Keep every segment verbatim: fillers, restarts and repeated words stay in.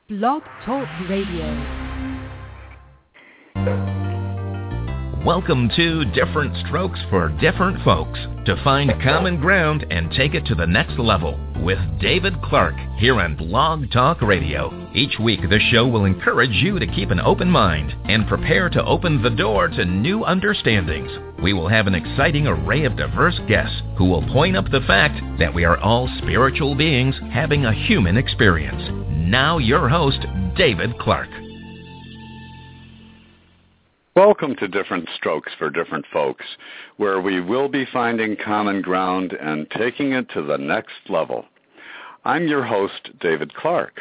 Blog Talk Radio. Welcome to Different Strokes for Different Folks, to find common ground and take it to the next level with David Clark here on Blog Talk Radio. Each week, the show will encourage you to keep an open mind and prepare to open the door to new understandings. We will have an exciting array of diverse guests who will point up the fact that we are all spiritual beings having a human experience. Now your host, David Clark. Welcome to Different Strokes for Different Folks, where we will be finding common ground and taking it to the next level. I'm your host, David Clark.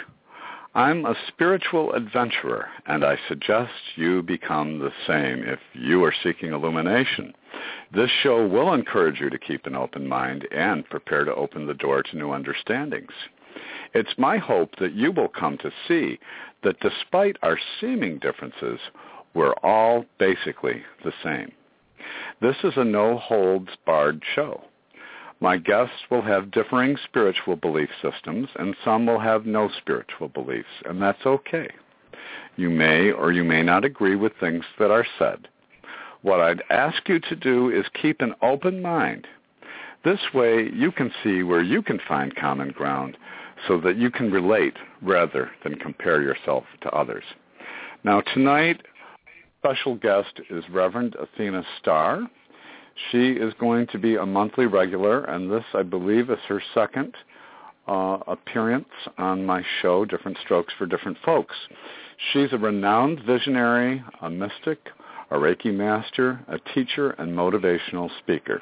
I'm a spiritual adventurer, and I suggest you become the same if you are seeking illumination. This show will encourage you to keep an open mind and prepare to open the door to new understandings. It's my hope that you will come to see that despite our seeming differences, we're all basically the same. This is a no-holds-barred show. My guests will have differing spiritual belief systems, and some will have no spiritual beliefs, and that's okay. You may or you may not agree with things that are said. What I'd ask you to do is keep an open mind. This way you can see where you can find common ground so that you can relate rather than compare yourself to others. Now tonight, special guest is Reverend Athena Starr. She is going to be a monthly regular, and this, I believe, is her second uh, appearance on my show, Different Strokes for Different Folks. She's a renowned visionary, a mystic, a Reiki master, a teacher, and motivational speaker.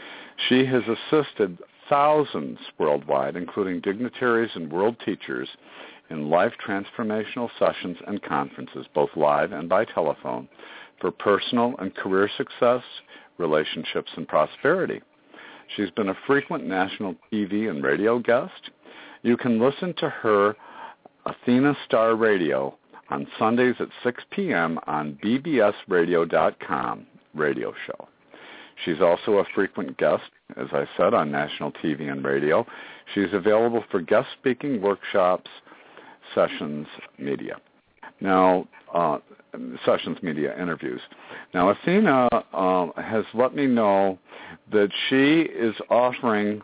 She has assisted thousands worldwide, including dignitaries and world teachers, in life transformational sessions and conferences, both live and by telephone, for personal and career success, relationships, and prosperity. She's been a frequent national T V and radio guest. You can listen to her Athena Starr Radio on Sundays at six p.m. on b b s radio dot com radio show. She's also a frequent guest, as I said, on national T V and radio. She's available for guest speaking workshops, sessions, media. Now, uh, sessions, media, interviews. Now, Athena uh, has let me know that she is offering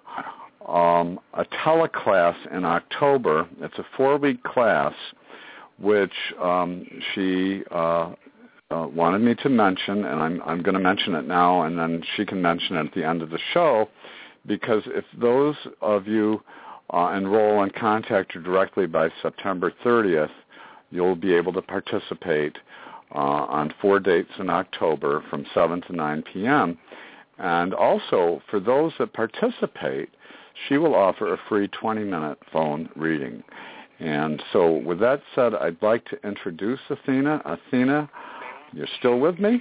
um, a teleclass in October. It's a four-week class, which um, she uh, uh, wanted me to mention, and I'm, I'm going to mention it now, and then she can mention it at the end of the show, because if those of you Uh, enroll and contact her directly by September thirtieth, you'll be able to participate uh, on four dates in October from seven to nine p.m. And also, for those that participate, she will offer a free twenty-minute phone reading. And so with that said, I'd like to introduce Athena. Athena, you're still with me?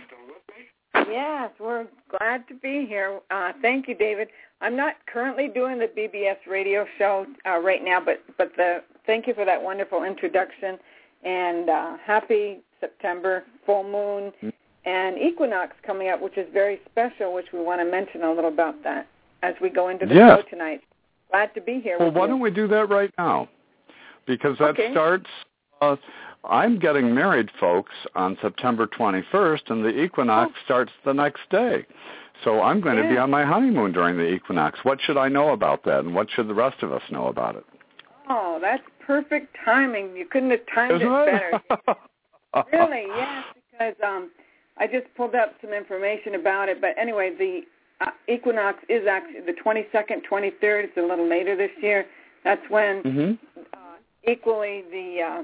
Yes, we're glad to be here. Uh, thank you, David. I'm not currently doing the B B S radio show uh, right now, but but the thank you for that wonderful introduction, and uh, happy September full moon and equinox coming up, which is very special, which we want to mention a little about that as we go into the yes. show tonight. Glad to be here. Well, with why you. don't we do that right now? Because that okay. starts. Uh, I'm getting married, folks, on September twenty-first, and the equinox oh. starts the next day. So I'm going yeah. to be on my honeymoon during the equinox. What should I know about that, and what should the rest of us know about it? Oh, that's perfect timing. You couldn't have timed Isn't it it? better. Really, yes, because um, I just pulled up some information about it. But anyway, the uh, equinox is actually the twenty-second, twenty-third. It's a little later this year. That's when mm-hmm. uh, equally the uh,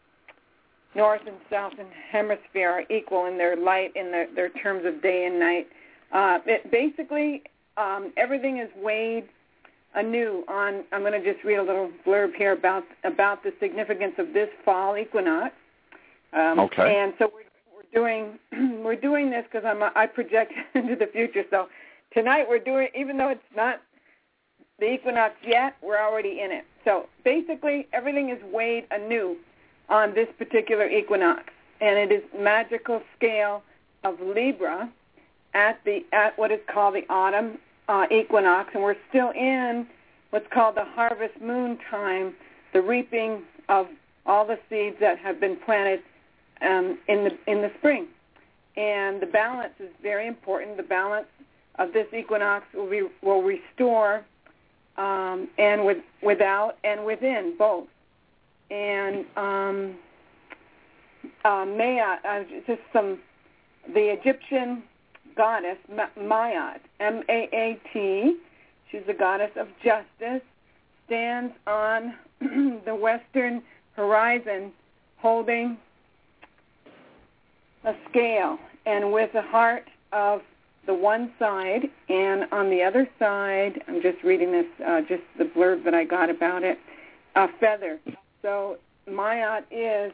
north and south hemisphere are equal in their light, in their, their terms of day and night. Uh, it basically, um, everything is weighed anew on, I'm going to just read a little blurb here about about the significance of this fall equinox. Um, okay. And so we're, we're doing we're doing this because I'm a, I project into the future. So tonight we're doing, even though it's not the equinox yet, we're already in it. So basically, everything is weighed anew on this particular equinox, and it is magical scale of Libra at the at what is called the autumn uh, equinox, and we're still in what's called the harvest moon time, the reaping of all the seeds that have been planted um, in the in the spring. And the balance is very important. The balance of this equinox will be, will restore um, and with without and within both. And um, uh, Maya, uh, just some the Egyptian goddess Maat, M A A T. She's the goddess of justice. Stands on the western horizon, holding a scale, and with a heart of the one side, and on the other side, I'm just reading this, uh, just the blurb that I got about it, a feather. So Mayat is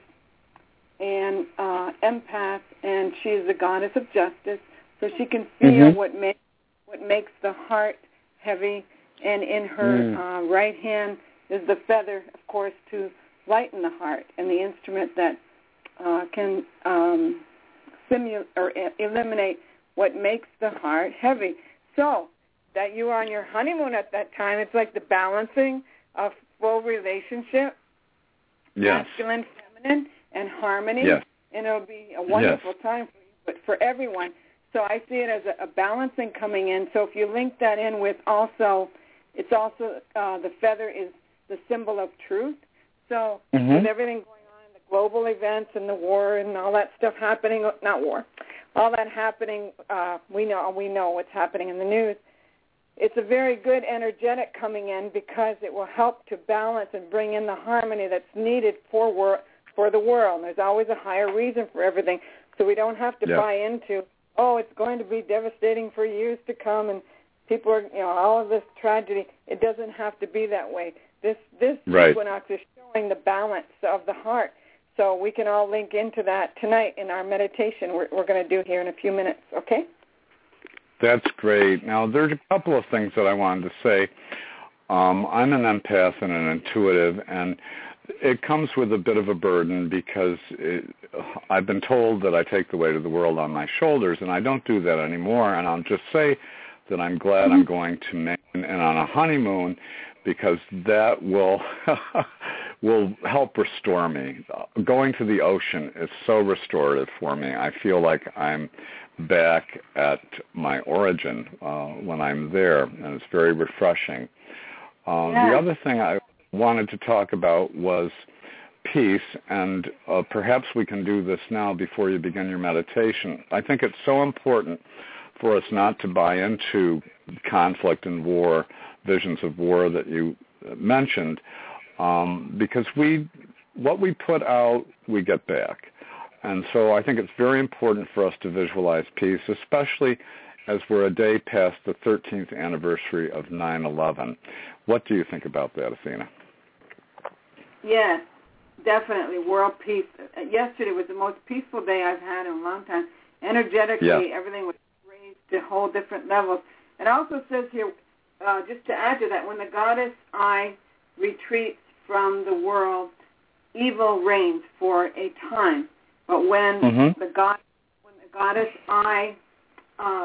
an uh, empath, and she is the goddess of justice, so she can feel mm-hmm. what makes what makes the heart heavy, and in her mm. uh, right hand is the feather, of course, to lighten the heart, and the instrument that uh, can um, simulate or eliminate what makes the heart heavy. So that you are on your honeymoon at that time, it's like the balancing of full relationship, yes. masculine, feminine, and harmony, yes. and it'll be a wonderful yes. time for you, but for everyone. So I see it as a, a balancing coming in. So if you link that in with also, it's also uh, the feather is the symbol of truth. So mm-hmm. with everything going on, the global events and the war and all that stuff happening, not war, all that happening, uh, we know we know what's happening in the news. It's a very good energetic coming in because it will help to balance and bring in the harmony that's needed for wor- for the world. And there's always a higher reason for everything, so we don't have to yeah. buy into, oh, it's going to be devastating for years to come, and people are, you know, all of this tragedy. It doesn't have to be that way. This this right. equinox is showing the balance of the heart. So we can all link into that tonight in our meditation we're, we're going to do here in a few minutes, okay? That's great. Now, there's a couple of things that I wanted to say. Um, I'm an empath and an intuitive, and it comes with a bit of a burden because it, I've been told that I take the weight of the world on my shoulders, and I don't do that anymore. And I'll just say that I'm glad mm-hmm. I'm going to Maine and on a honeymoon because that will will help restore me. Going to the ocean is so restorative for me. I feel like I'm back at my origin uh, when I'm there, and it's very refreshing. Uh, yeah. The other thing I wanted to talk about was peace, and uh, perhaps we can do this now before you begin your meditation. I think it's so important for us not to buy into conflict and war, visions of war that you mentioned, um, because we, what we put out, we get back. And so I think it's very important for us to visualize peace, especially as we're a day past the thirteenth anniversary of nine eleven. What do you think about that, Athena? Yes, definitely. World peace. Yesterday was the most peaceful day I've had in a long time. Energetically, yeah. everything was raised to whole different levels. It also says here, uh, just to add to that, when the goddess I retreats from the world, evil reigns for a time. But when mm-hmm. the god, when the goddess I, uh,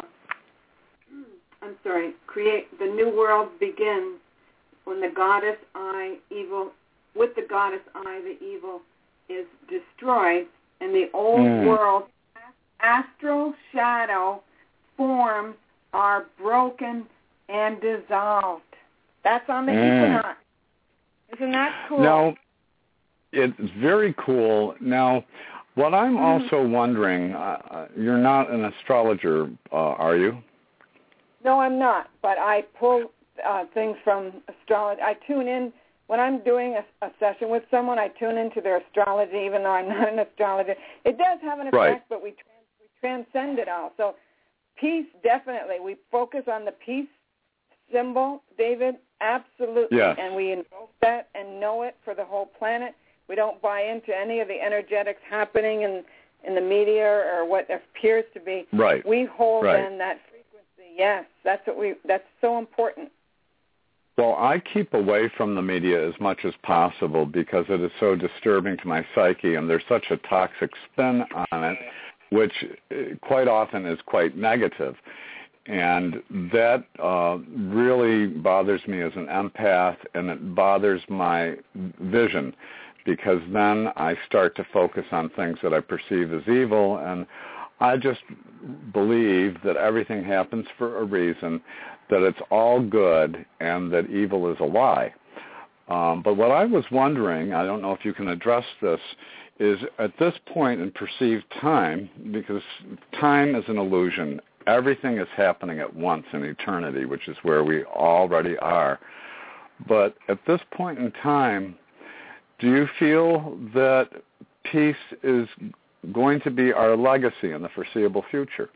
I'm sorry, create the new world begins. When the goddess I, evil, with the goddess I, the evil is destroyed, and the old mm. world, astral shadow forms are broken and dissolved. That's on the mm. equinox. Isn't that cool? Now, it's very cool. Now, what I'm mm. also wondering, uh, you're not an astrologer, uh, are you? No, I'm not, but I pull uh, things from astrology. I tune in. When I'm doing a, a session with someone, I tune into their astrology, even though I'm not an astrologer. It does have an effect, right. but we, trans, we transcend it all. So peace, definitely. We focus on the peace symbol, David, absolutely. Yes. And we invoke that and know it for the whole planet. We don't buy into any of the energetics happening in, in the media or what appears to be. Right. We hold right. in that frequency. Yes, that's what we. That's so important. Well, I keep away from the media as much as possible because it is so disturbing to my psyche, and there's such a toxic spin on it, which quite often is quite negative. And that uh, really bothers me as an empath, and it bothers my vision because then I start to focus on things that I perceive as evil, and I just believe that everything happens for a reason, that it's all good, and that evil is a lie. Um, but what I was wondering, I don't know if you can address this, is at this point in perceived time, because time is an illusion, everything is happening at once in eternity, which is where we already are. But at this point in time, do you feel that peace is going to be our legacy in the foreseeable future?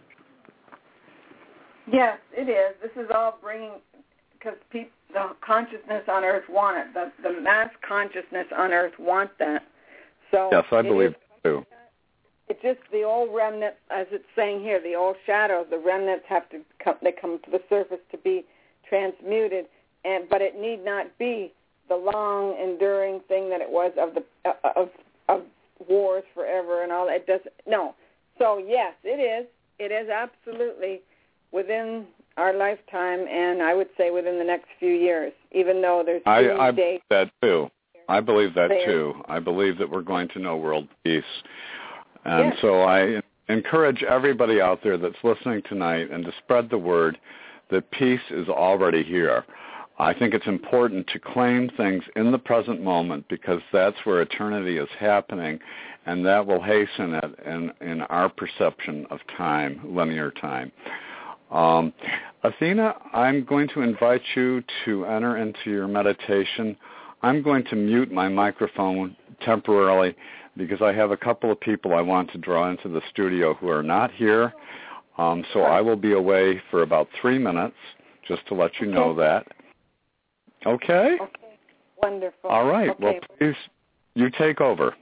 Yes, it is. This is all bringing, because people, the consciousness on Earth want it. The, the mass consciousness on Earth want that. So yes, I believe is, too. It's just the old remnants, as it's saying here, the old shadows, the remnants have to come, they come to the surface to be transmuted, and but it need not be the long, enduring thing that it was of the uh, of of wars forever and all. It doesn't. No. So yes, it is. It is absolutely within our lifetime, and I would say within the next few years, even though there's I, I believe that too. I believe that too. I believe that we're going to know world peace. And yes. So I encourage everybody out there that's listening tonight and to spread the word that peace is already here. I think it's important to claim things in the present moment because that's where eternity is happening, and that will hasten it in, in our perception of time, linear time. Um, Athena, I'm going to invite you to enter into your meditation. I'm going to mute my microphone temporarily because I have a couple of people I want to draw into the studio who are not here. Um, so I will be away for about three minutes, just to let you okay. know that. Okay? Okay. Wonderful. All right. Okay. Well, please, you take over.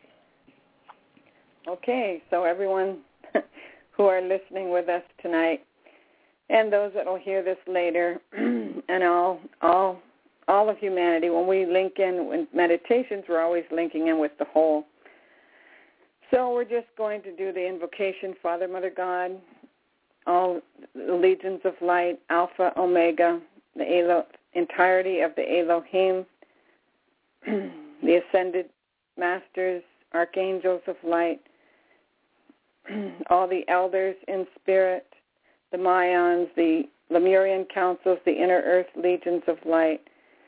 Okay. So everyone who are listening with us tonight, and those that will hear this later, and all, all, all of humanity, when we link in with meditations, we're always linking in with the whole. So we're just going to do the invocation, Father, Mother, God, all the legions of light, Alpha, Omega, the Elo, entirety of the Elohim, the ascended masters, archangels of light, all the elders in spirit, the Mayans, the Lemurian councils, the inner earth legions of light,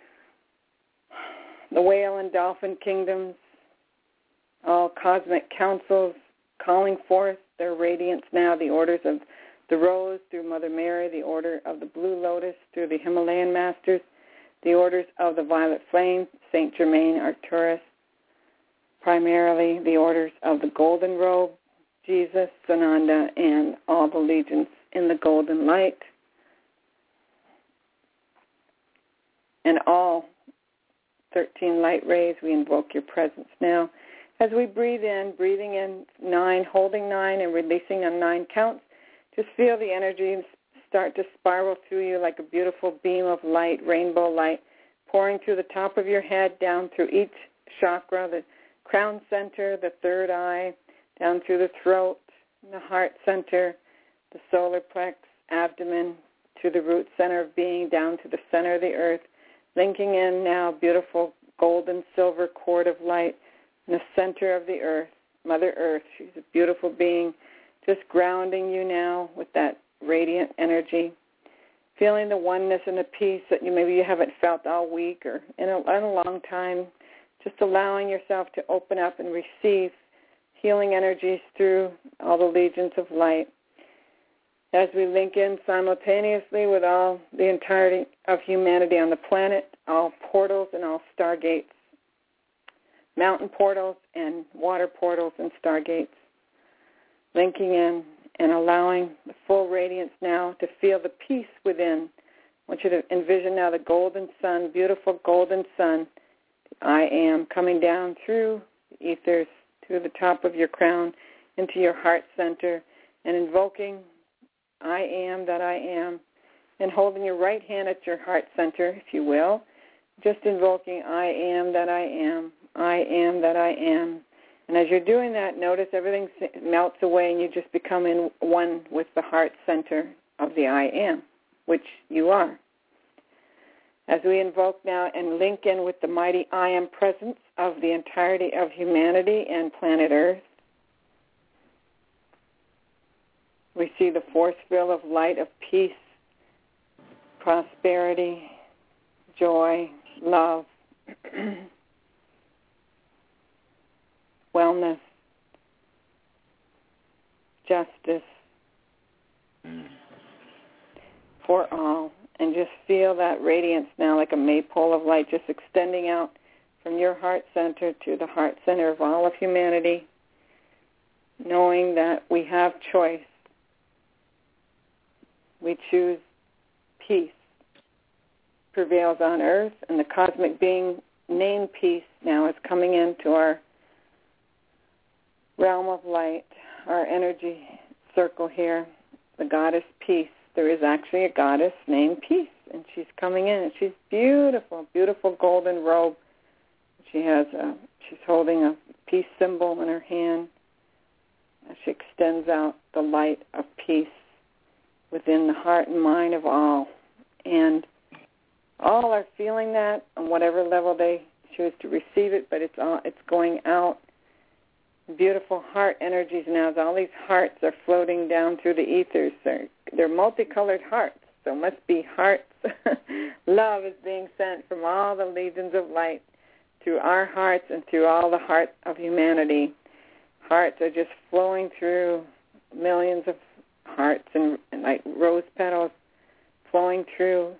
the whale and dolphin kingdoms, all cosmic councils calling forth their radiance now, the orders of the rose through Mother Mary, the order of the blue lotus through the Himalayan masters, the orders of the violet flame, Saint Germain, Arcturus, primarily the orders of the golden robe, Jesus, Sananda, and all the legions in the golden light, and all thirteen light rays, we invoke your presence now. As we breathe in, breathing in nine, holding nine, and releasing on nine counts, just feel the energy start to spiral through you like a beautiful beam of light, rainbow light, pouring through the top of your head, down through each chakra, the crown center, the third eye, down through the throat, the heart center, the solar plex, abdomen, to the root center of being, down to the center of the earth, linking in now beautiful golden silver cord of light in the center of the earth, Mother Earth. She's a beautiful being, just grounding you now with that radiant energy, feeling the oneness and the peace that you maybe you haven't felt all week or in a, in a long time, just allowing yourself to open up and receive healing energies through all the legions of light. As we link in simultaneously with all the entirety of humanity on the planet, all portals and all stargates, mountain portals and water portals and stargates, linking in and allowing the full radiance now to feel the peace within. I want you to envision now the golden sun, beautiful golden sun, the I am, coming down through the ethers, through the top of your crown, into your heart center, and invoking I am that I am, and holding your right hand at your heart center, if you will, just invoking I am that I am, I am that I am. And as you're doing that, notice everything melts away and you just become in one with the heart center of the I am, which you are. As we invoke now and link in with the mighty I Am presence of the entirety of humanity and planet Earth, we see the force field of light of peace, prosperity, joy, love, wellness, justice mm. for all. And just feel that radiance now like a maypole of light just extending out from your heart center to the heart center of all of humanity, knowing that we have choice. We choose peace prevails on earth, and the cosmic being named peace now is coming into our realm of light, our energy circle here, the goddess peace. There is actually a goddess named Peace, and she's coming in, and she's beautiful, beautiful golden robe. She has a, she's holding a peace symbol in her hand. She extends out the light of peace within the heart and mind of all, and all are feeling that on whatever level they choose to receive it, but it's all, it's going out. Beautiful heart energies now. As all these hearts are floating down through the ethers. They're, they're multicolored hearts, so must be hearts. Love is being sent from all the legions of light through our hearts and through all the heart of humanity. Hearts are just flowing through, millions of hearts and, and like rose petals flowing through,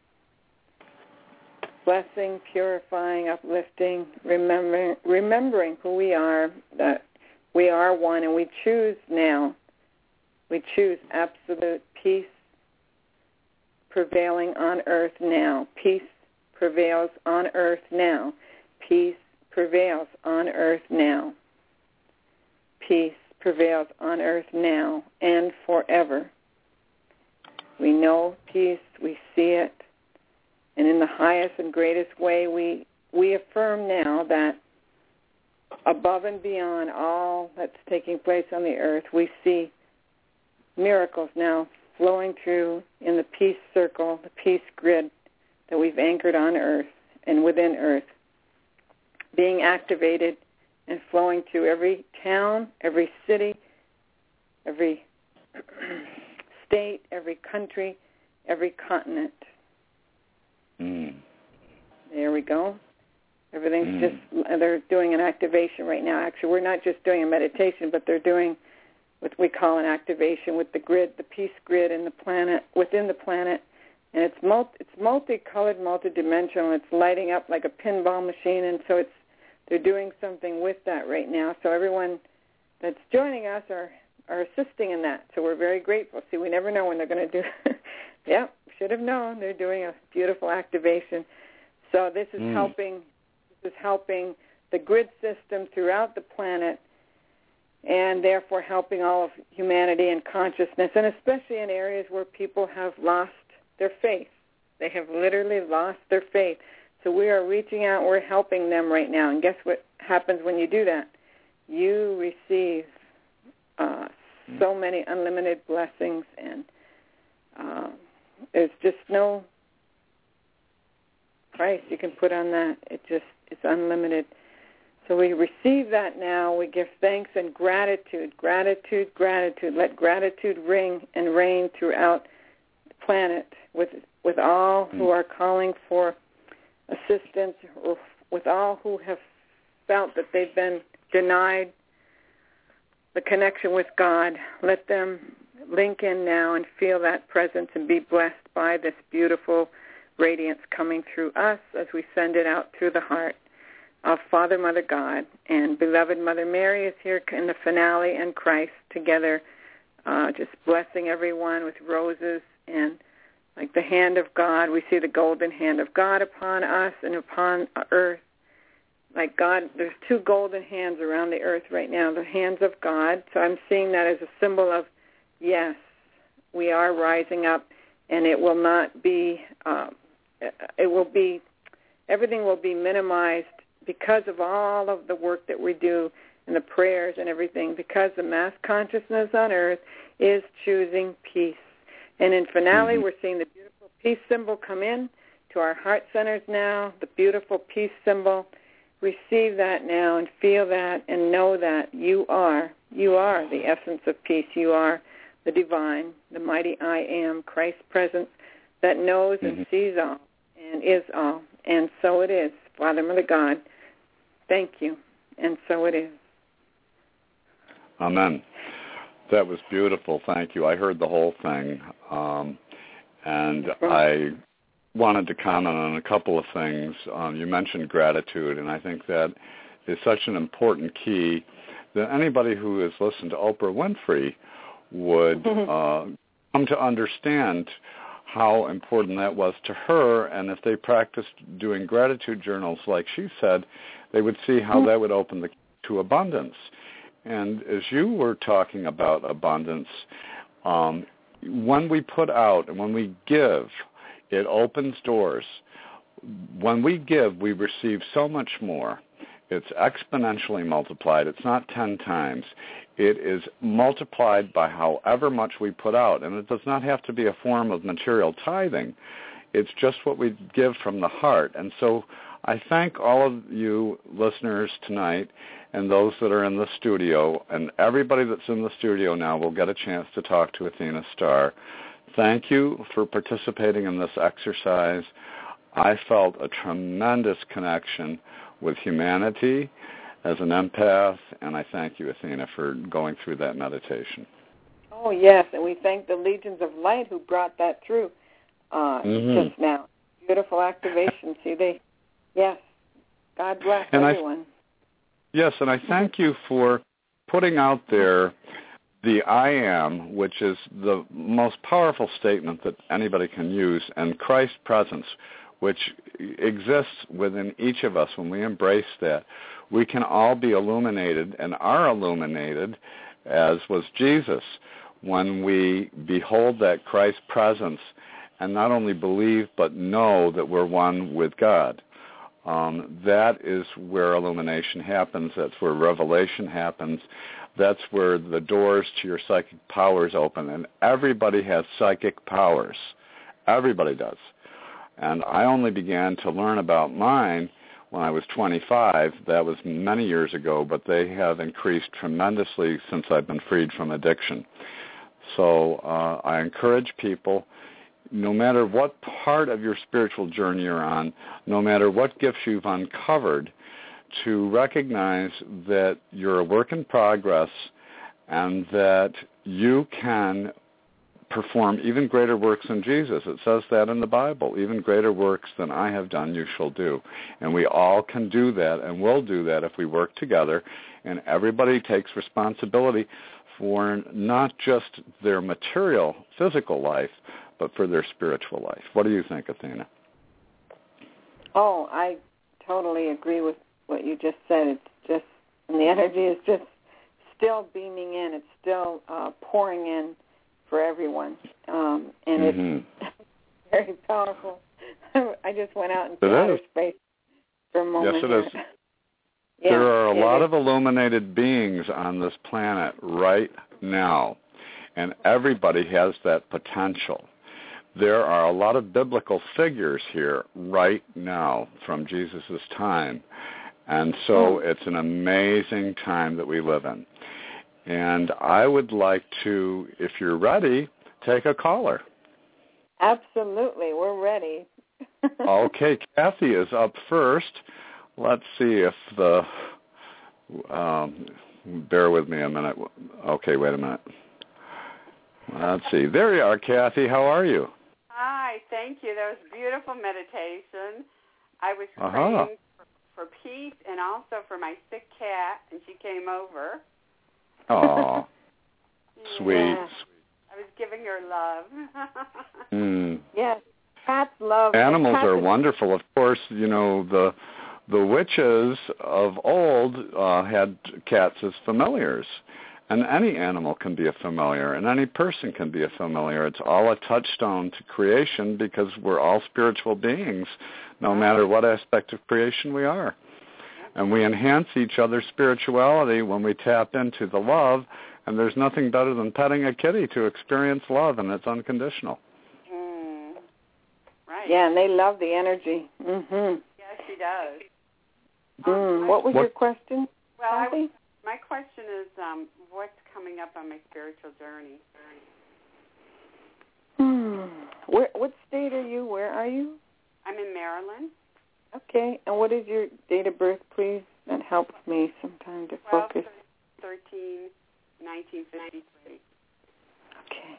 blessing, purifying, uplifting, remembering, remembering who we are, that we are one, and we choose now. We choose absolute peace prevailing on earth now. Peace prevails on earth now. Peace prevails on earth now. Peace prevails on earth now and forever. We know peace, we see it, and in the highest and greatest way, we we affirm now that above and beyond all that's taking place on the earth, we see miracles now flowing through in the peace circle, the peace grid that we've anchored on earth and within earth, being activated and flowing through every town, every city, every state, every country, every continent. Mm. There we go. Everything's mm. just, they're doing an activation right now. Actually, we're not just doing a meditation, but they're doing what we call an activation with the grid, the peace grid in the planet, within the planet. And it's multi, it's multicolored, multidimensional. It's lighting up like a pinball machine, and so it's they're doing something with that right now. So everyone that's joining us are, are assisting in that. So we're very grateful. See, we never know when they're going to do it. Yep, should have known. They're doing a beautiful activation. So this is mm. helping this is helping the grid system throughout the planet, and therefore helping all of humanity and consciousness, and especially in areas where people have lost their faith. They have literally lost their faith. So we are reaching out, we're helping them right now. And guess what happens when you do that? You receive uh, so many unlimited blessings, and uh, there's just no price you can put on that. It just, it's unlimited. So we receive that now. We give thanks and gratitude, gratitude, gratitude. Let gratitude ring and reign throughout the planet with with all who are calling for assistance, or with all who have felt that they've been denied the connection with God. Let them link in now and feel that presence and be blessed by this beautiful radiance coming through us as we send it out through the heart of Father, Mother, God, and beloved Mother Mary is here in the finale, and Christ together, uh, just blessing everyone with roses and like the hand of God. We see the golden hand of God upon us and upon earth. Like God, there's two golden hands around the earth right now, the hands of God. So I'm seeing that as a symbol of, yes, we are rising up, and it will not be, uh, it will be, everything will be minimized because of all of the work that we do and the prayers and everything, because the mass consciousness on earth is choosing peace. And in finale, mm-hmm. we're seeing the beautiful peace symbol come in to our heart centers now, the beautiful peace symbol. Receive that now and feel that and know that you are, you are the essence of peace. You are the divine, the mighty I am, Christ's presence that knows mm-hmm. and sees all and is all. And so it is. Father, Mother God, thank you. And so it is. Amen. That was beautiful. Thank you. I heard the whole thing. Um, and I wanted to comment on a couple of things. Um, you mentioned gratitude, and I think that is such an important key that anybody who has listened to Oprah Winfrey would uh, come to understand how important that was to her, and if they practiced doing gratitude journals like she said, they would see how that would open the key to abundance. And as you were talking about abundance, um, when we put out and when we give, it opens doors. When we give, we receive so much more. It's exponentially multiplied. It's not ten times. It is multiplied by however much we put out. And it does not have to be a form of material tithing. It's just what we give from the heart. And so I thank all of you listeners tonight and those that are in the studio, and everybody that's in the studio now will get a chance to talk to Athena Starr. Thank you for participating in this exercise. I felt a tremendous connection with humanity as an empath, and I thank you, Athena, for going through that meditation. Oh, yes, and we thank the Legions of Light who brought that through uh, mm-hmm. just now. Beautiful activation. See, they, yes, God bless and everyone. I, yes, and I thank you for putting out there the I am, which is the most powerful statement that anybody can use, and Christ's presence, which exists within each of us. When we embrace that, we can all be illuminated and are illuminated, as was Jesus, when we behold that Christ presence and not only believe but know that we're one with God. Um, that is where illumination happens. That's where revelation happens. That's where the doors to your psychic powers open. And everybody has psychic powers. Everybody does. And I only began to learn about mine when I was twenty-five. That was many years ago, but they have increased tremendously since I've been freed from addiction. So uh, I encourage people, no matter what part of your spiritual journey you're on, no matter what gifts you've uncovered, to recognize that you're a work in progress and that you can perform even greater works than Jesus. It says that in the Bible. Even greater works than I have done you shall do. And we all can do that and will do that if we work together, and everybody takes responsibility for not just their material, physical life, but for their spiritual life. What do you think, Athena? Oh, I totally agree with what you just said. It's just, and the energy is just still beaming in. It's still uh, pouring in for everyone, um, and mm-hmm. it's very powerful. I just went out into outer space for a moment. Yes, it here. is. Yeah, there are a lot is. of illuminated beings on this planet right now, and everybody has that potential. There are a lot of biblical figures here right now from Jesus' time, and so it's an amazing time that we live in. And I would like to, if you're ready, take a caller. Absolutely, we're ready. Okay, Kathy is up first. Let's see if the, um, bear with me a minute. Okay, wait a minute. Let's see. There you are, Kathy. How are you? Hi, thank you. That was beautiful meditation. I was uh-huh. praying for, for peace and also for my sick cat, and she came over. Oh, sweet. Yeah. I was giving her love. mm. Yes, cats love. Animals cats are is- wonderful. Of course, you know, the the witches of old uh, had cats as familiars. And any animal can be a familiar, and any person can be a familiar. It's all a touchstone to creation because we're all spiritual beings, no matter what aspect of creation we are. And we enhance each other's spirituality when we tap into the love, and there's nothing better than petting a kitty to experience love, and it's unconditional. Mm. Right. Right. Yeah, and they love the energy. Mm-hmm. Yes, she does. Mm. Um, what was what, your question, well, I, Kathy? my question is, um, what's coming up on my spiritual journey? Hmm. Where, what state are you? Where are you? I'm in Maryland. Okay. And what is your date of birth, please? That helps me sometime to focus. thirteen nineteen fifty-three. Okay.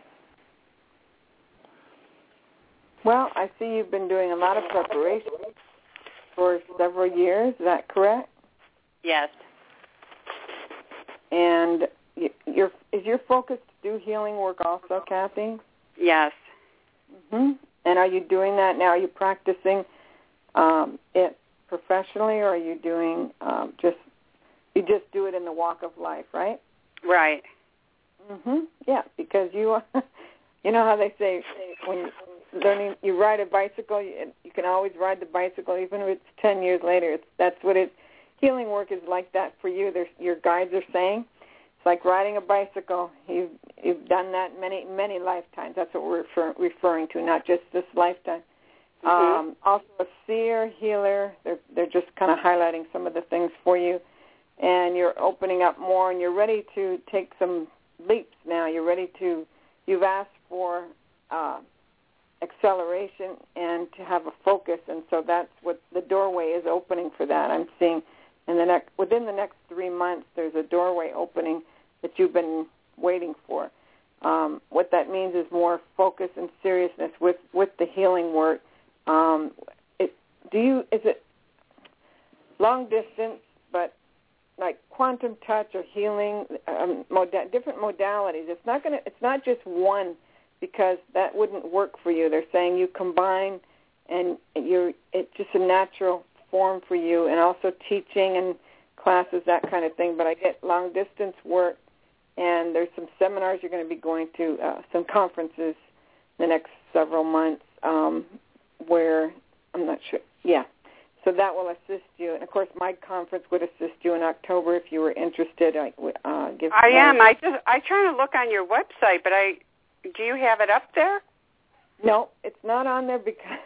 Well, I see you've been doing a lot of preparation for several years. Is that correct? Yes. And y- your is your focus to do healing work also, Kathy? Yes. Mm-hmm. And are you doing that now? Are you practicing um, it professionally, or are you doing um, just you just do it in the walk of life, right? Right. Mhm. Yeah, because you are, you know how they say when you're learning you ride a bicycle, you, you can always ride the bicycle even if it's ten years later. It's that's what it healing work is like that for you. There's, your guides are saying it's like riding a bicycle. You've you've done that many many lifetimes. That's what we're refer, referring to, not just this lifetime. Mm-hmm. Um, also, a seer, healer. They're they're just kind of highlighting some of the things for you, and you're opening up more, and you're ready to take some leaps now. You're ready to. You've asked for uh, acceleration and to have a focus, and so that's what the doorway is opening for that. I'm seeing in the next within the next three months, there's a doorway opening that you've been waiting for. Um, what that means is more focus and seriousness with, with the healing work. Um, it, do you is it long distance, but like quantum touch or healing, um, moda- different modalities? It's not gonna. It's not just one, because that wouldn't work for you. They're saying you combine, and you're it's just a natural form for you, and also teaching and classes, that kind of thing. But I get long distance work, and there's some seminars you're going to be going to, uh, some conferences the next several months. Um, where I'm not sure, yeah. So that will assist you, and of course, my conference would assist you in October if you were interested. I uh, give. I am. I just I try to look on your website, but I do you have it up there? No, it's not on there because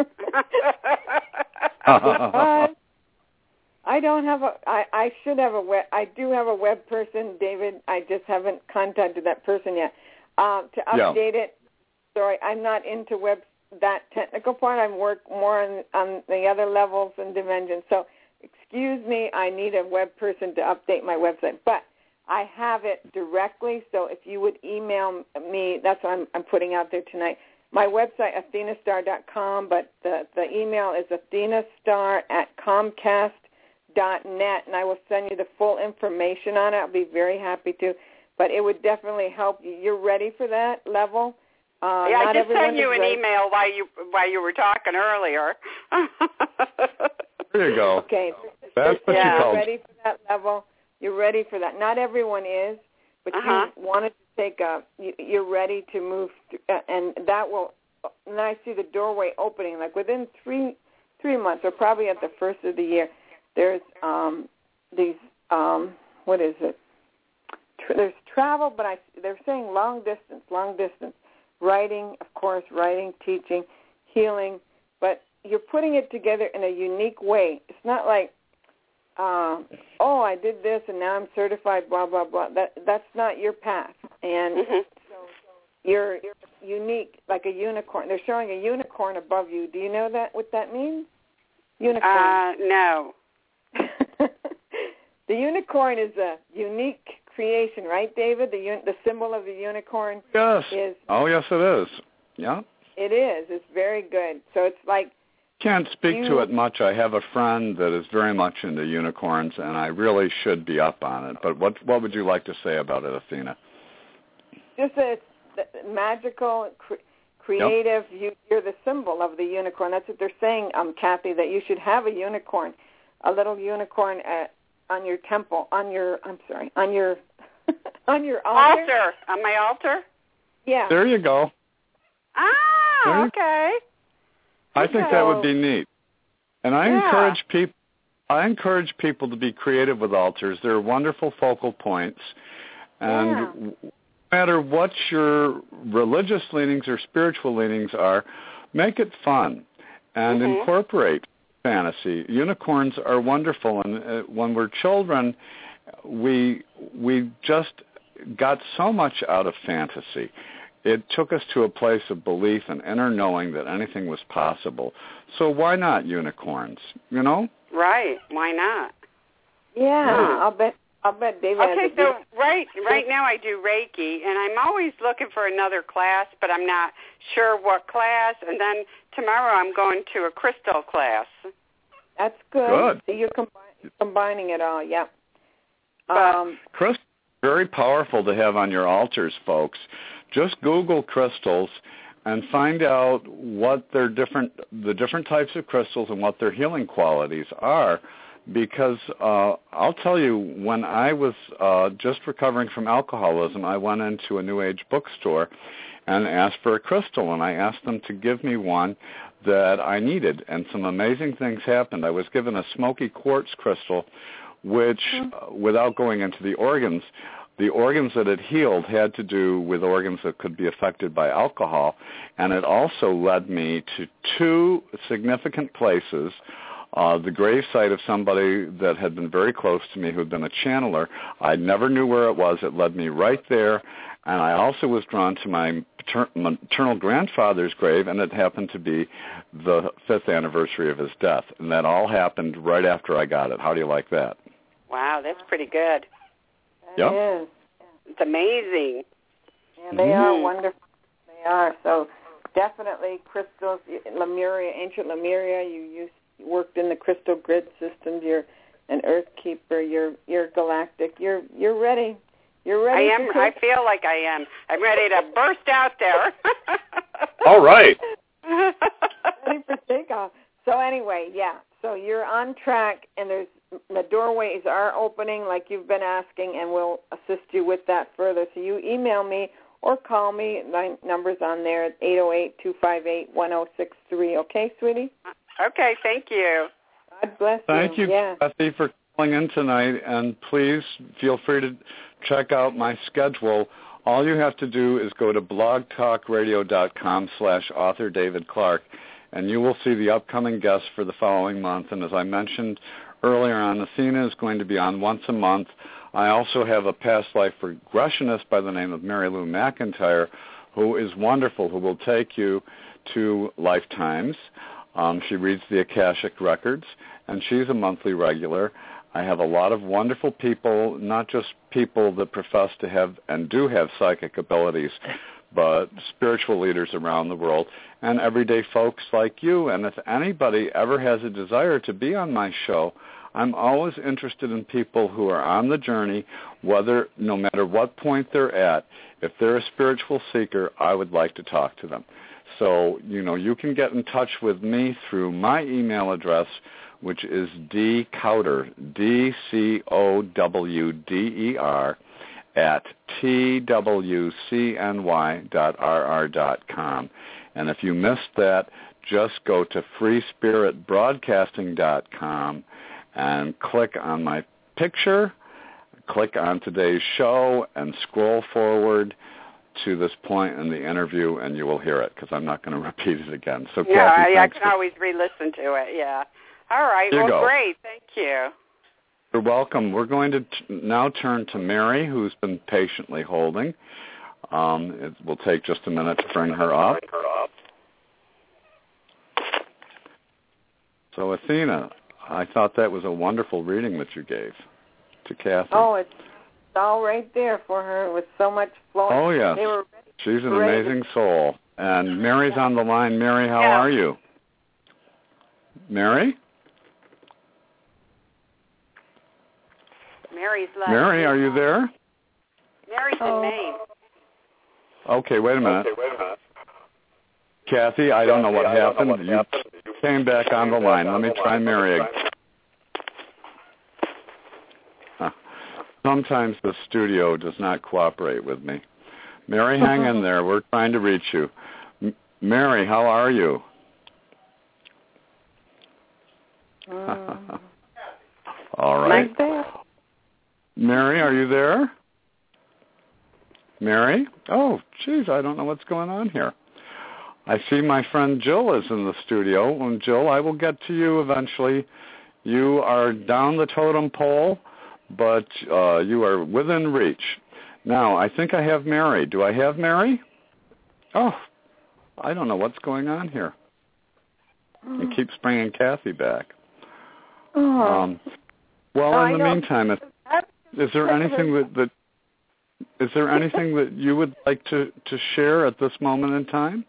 because I don't have a. I, I should have a web. I do have a web person, David. I just haven't contacted that person yet uh, to update yeah. it. Sorry, I'm not into web. That technical part. I work more on, on the other levels and dimensions. So excuse me, I need a web person to update my website. But I have it directly, so if you would email me, that's what I'm, I'm putting out there tonight. My website, athena star dot com, but the, the email is athenastar at comcast dot net, and I will send you the full information on it. I'll be very happy to. But it would definitely help you. You're ready for that level? Uh, yeah, I not just sent you an ready. email while you while you were talking earlier. There you go. Okay. That's what yeah. you called. You're ready for that level. You're ready for that. Not everyone is, but uh-huh. you wanted to take a, you, you're ready to move, th- and that will, and then I see the doorway opening, like within three three months, or probably at the first of the year, there's um, these, um, what is it? Tra- there's travel, but I, they're saying long distance, long distance. Writing, of course, writing, teaching, healing, but you're putting it together in a unique way. It's not like, uh, oh, I did this and now I'm certified, blah, blah, blah. That That's not your path. And mm-hmm. so you're, you're unique, like a unicorn. They're showing a unicorn above you. Do you know that what that means? Unicorn. Uh, no. The unicorn is a unique creation, right, David? The un- the symbol of the unicorn yes. is... Oh, yes, it is. Yeah. It is. It's very good. So it's like... Can't speak you, to it much. I have a friend that is very much into unicorns, and I really should be up on it. But what what would you like to say about it, Athena? Just that it's magical, cre- creative. Yep. You, you're the symbol of the unicorn. That's what they're saying, um, Kathy, that you should have a unicorn, a little unicorn at, on your temple, on your, I'm sorry, on your, on your altar. Altar. On my altar? Yeah. There you go. Ah, okay. I think that would be neat. And I yeah. encourage people I encourage people to be creative with altars. They're wonderful focal points. And yeah. no matter what your religious leanings or spiritual leanings are, make it fun. and mm-hmm. incorporate fantasy. Unicorns are wonderful, and uh, when we're children, we we just got so much out of fantasy. It took us to a place of belief and inner knowing that anything was possible. So why not unicorns, you know? Right, why not? Yeah, yeah. I'll bet I'll bet David Okay, has a so good... right right now I do Reiki, and I'm always looking for another class, but I'm not sure what class, and then tomorrow I'm going to a crystal class. That's good. Good. So you're combi- combining it all, yeah. Um, crystals are very powerful to have on your altars, folks. Just Google crystals and find out what their different, the different types of crystals and what their healing qualities are. Because uh, I'll tell you, when I was uh, just recovering from alcoholism, I went into a New Age bookstore and asked for a crystal, and I asked them to give me one that I needed, and some amazing things happened. I was given a smoky quartz crystal, which, uh, without going into the organs, the organs that it healed had to do with organs that could be affected by alcohol, and it also led me to two significant places. Uh, the gravesite of somebody that had been very close to me who had been a channeler. I never knew where it was. It led me right there. And I also was drawn to my maternal grandfather's grave, and it happened to be the fifth anniversary of his death. And that all happened right after I got it. How do you like that? Wow, that's pretty good. That yep. is. It's amazing. Yeah, they mm-hmm. are wonderful. They are. So definitely crystals, Lemuria, ancient Lemuria, you used worked in the crystal grid systems. You're an earth keeper. You're you're galactic. You're you're ready. You're ready. I am. I feel like I am. I'm ready to burst out there. All right. Ready for takeoff. So anyway, yeah. So you're on track, and there's the doorways are opening, like you've been asking, and we'll assist you with that further. So you email me or call me. My number's on there at eight oh eight, two five eight, one oh six three. Okay, sweetie? Okay, thank you. God bless you. Thank you, yeah. Kathy, for calling in tonight, and please feel free to check out my schedule. All you have to do is go to blogtalkradio.com slash author David Clark, and you will see the upcoming guests for the following month. And as I mentioned earlier on, Athena is going to be on once a month. I also have a past life regressionist by the name of Mary Lou McIntyre, who is wonderful, who will take you to lifetimes. Um, she reads the Akashic Records, and she's a monthly regular. I have a lot of wonderful people, not just people that profess to have and do have psychic abilities, but spiritual leaders around the world and everyday folks like you. And if anybody ever has a desire to be on my show, I'm always interested in people who are on the journey, whether, no matter what point they're at. If they're a spiritual seeker, I would like to talk to them. So, you know, you can get in touch with me through my email address, which is dcowder, D C O W D E R, at T W C N Y dot R R dot com. And if you missed that, just go to free spirit broadcasting dot com and click on my picture, click on today's show, and scroll forward to this point in the interview, and you will hear it, because I'm not going to repeat it again. So, yeah, Kathy, I, I can for... always re-listen to it, yeah. All right, Here well, you great, thank you. You're welcome. We're going to t- now turn to Mary, who's been patiently holding. Um, it will take just a minute to bring her up. So, Athena, I thought that was a wonderful reading that you gave to Kathy. Oh, it's all right there for her with so much flowing. Oh, yes. They were She's an ready. amazing soul. And Mary's on the line. Mary, how yeah. are you? Mary? Mary's left. Mary, are you there? Mary's oh. in Maine. Okay, wait a minute. Okay, wait a minute. Kathy, I don't know what I happened. Know what you happened. came back on the line. Let me try Mary again. Huh. Sometimes the studio does not cooperate with me. Mary, hang in there. We're trying to reach you. M- Mary, how are you? Mm. All right. Right there. Mary, are you there? Mary? Oh, geez, I don't know what's going on here. I see my friend Jill is in the studio. And Jill, I will get to you eventually. You are down the totem pole, but uh, you are within reach. Now, I think I have Mary. Do I have Mary? Oh, I don't know what's going on here. Oh. It keeps bringing Kathy back. Oh. Um, well, oh, in the meantime, is, is there anything that, that is there anything that you would like to, to share at this moment in time?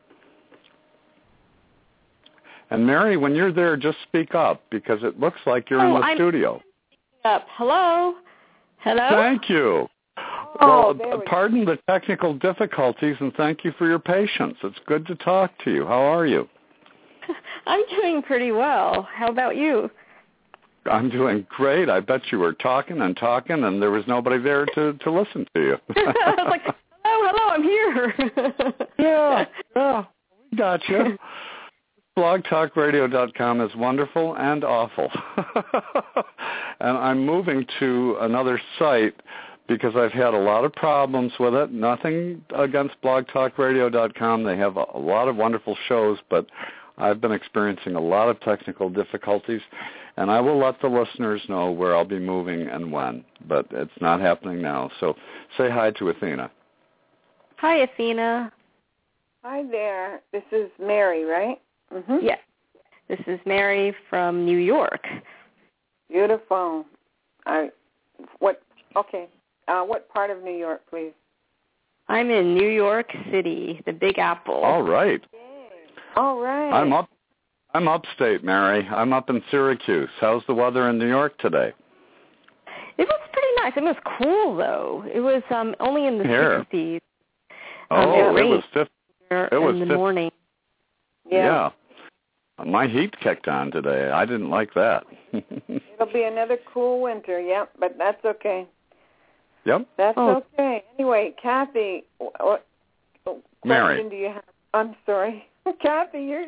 And Mary, when you're there, just speak up because it looks like you're oh, in the I'm studio. Up. Hello? Hello? Thank you. Oh, well, we pardon the technical difficulties, and thank you for your patience. It's good to talk to you. How are you? I'm doing pretty well. How about you? I'm doing great. I bet you were talking and talking, and there was nobody there to, to listen to you. I was like, hello, hello, I'm here. yeah, yeah, we got you. blog talk radio dot com is wonderful and awful. And I'm moving to another site because I've had a lot of problems with it. Nothing against blog talk radio dot com. They have a, a lot of wonderful shows, but I've been experiencing a lot of technical difficulties, and I will let the listeners know where I'll be moving and when, but it's not happening now. So say hi to Athena. Hi, Athena. Hi there. This is Mary, right? Mm-hmm. Yes. This is Mary from New York. Beautiful. I, what, okay. Uh, what part of New York, please? I'm in New York City, the Big Apple. All right. All right. I'm up. I'm upstate, Mary. I'm up in Syracuse. How's the weather in New York today? It was pretty nice. It was cool, though. It was um, only in the Here. sixties. Oh, um, it, it was fifty. It was in the fifty. morning. Yeah. yeah. My heat kicked on today. I didn't like that. It'll be another cool winter, yep, but that's okay. Yep. That's oh. okay. Anyway, Kathy, what question Mary. do you have? I'm sorry. Kathy, you're...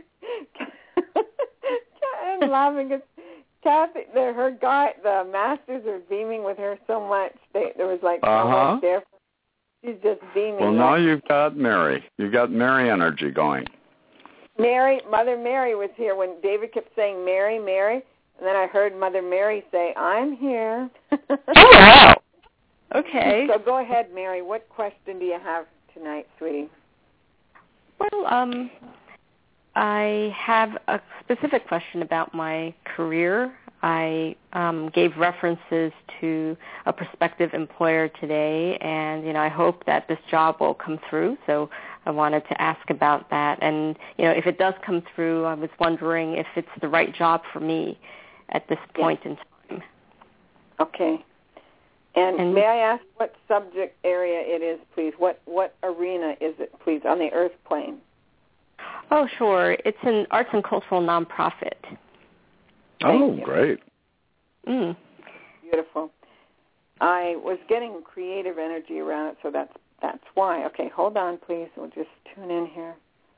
I'm laughing at Kathy. The, her guy, the masters are beaming with her so much. They, there was like so uh-huh. much there. She's just beaming. Well, like, now you've got Mary. You've got Mary energy going. Mary, Mother Mary was here when David kept saying Mary, Mary, and then I heard Mother Mary say, I'm here. Oh, wow. Okay. So go ahead, Mary. What question do you have tonight, sweetie? Well, um, I have a specific question about my career. I um, gave references to a prospective employer today, and, you know, I hope that this job will come through, so I wanted to ask about that. And, you know, if it does come through, I was wondering if it's the right job for me at this point yeah. in time. Okay. And, and may I ask what subject area it is, please? What what arena is it, please, on the earth plane? Oh, sure. It's an arts and cultural nonprofit. Oh, great. Mm. Beautiful. I was getting creative energy around it, so that's that's why. Okay, hold on, please. We'll just tune in here.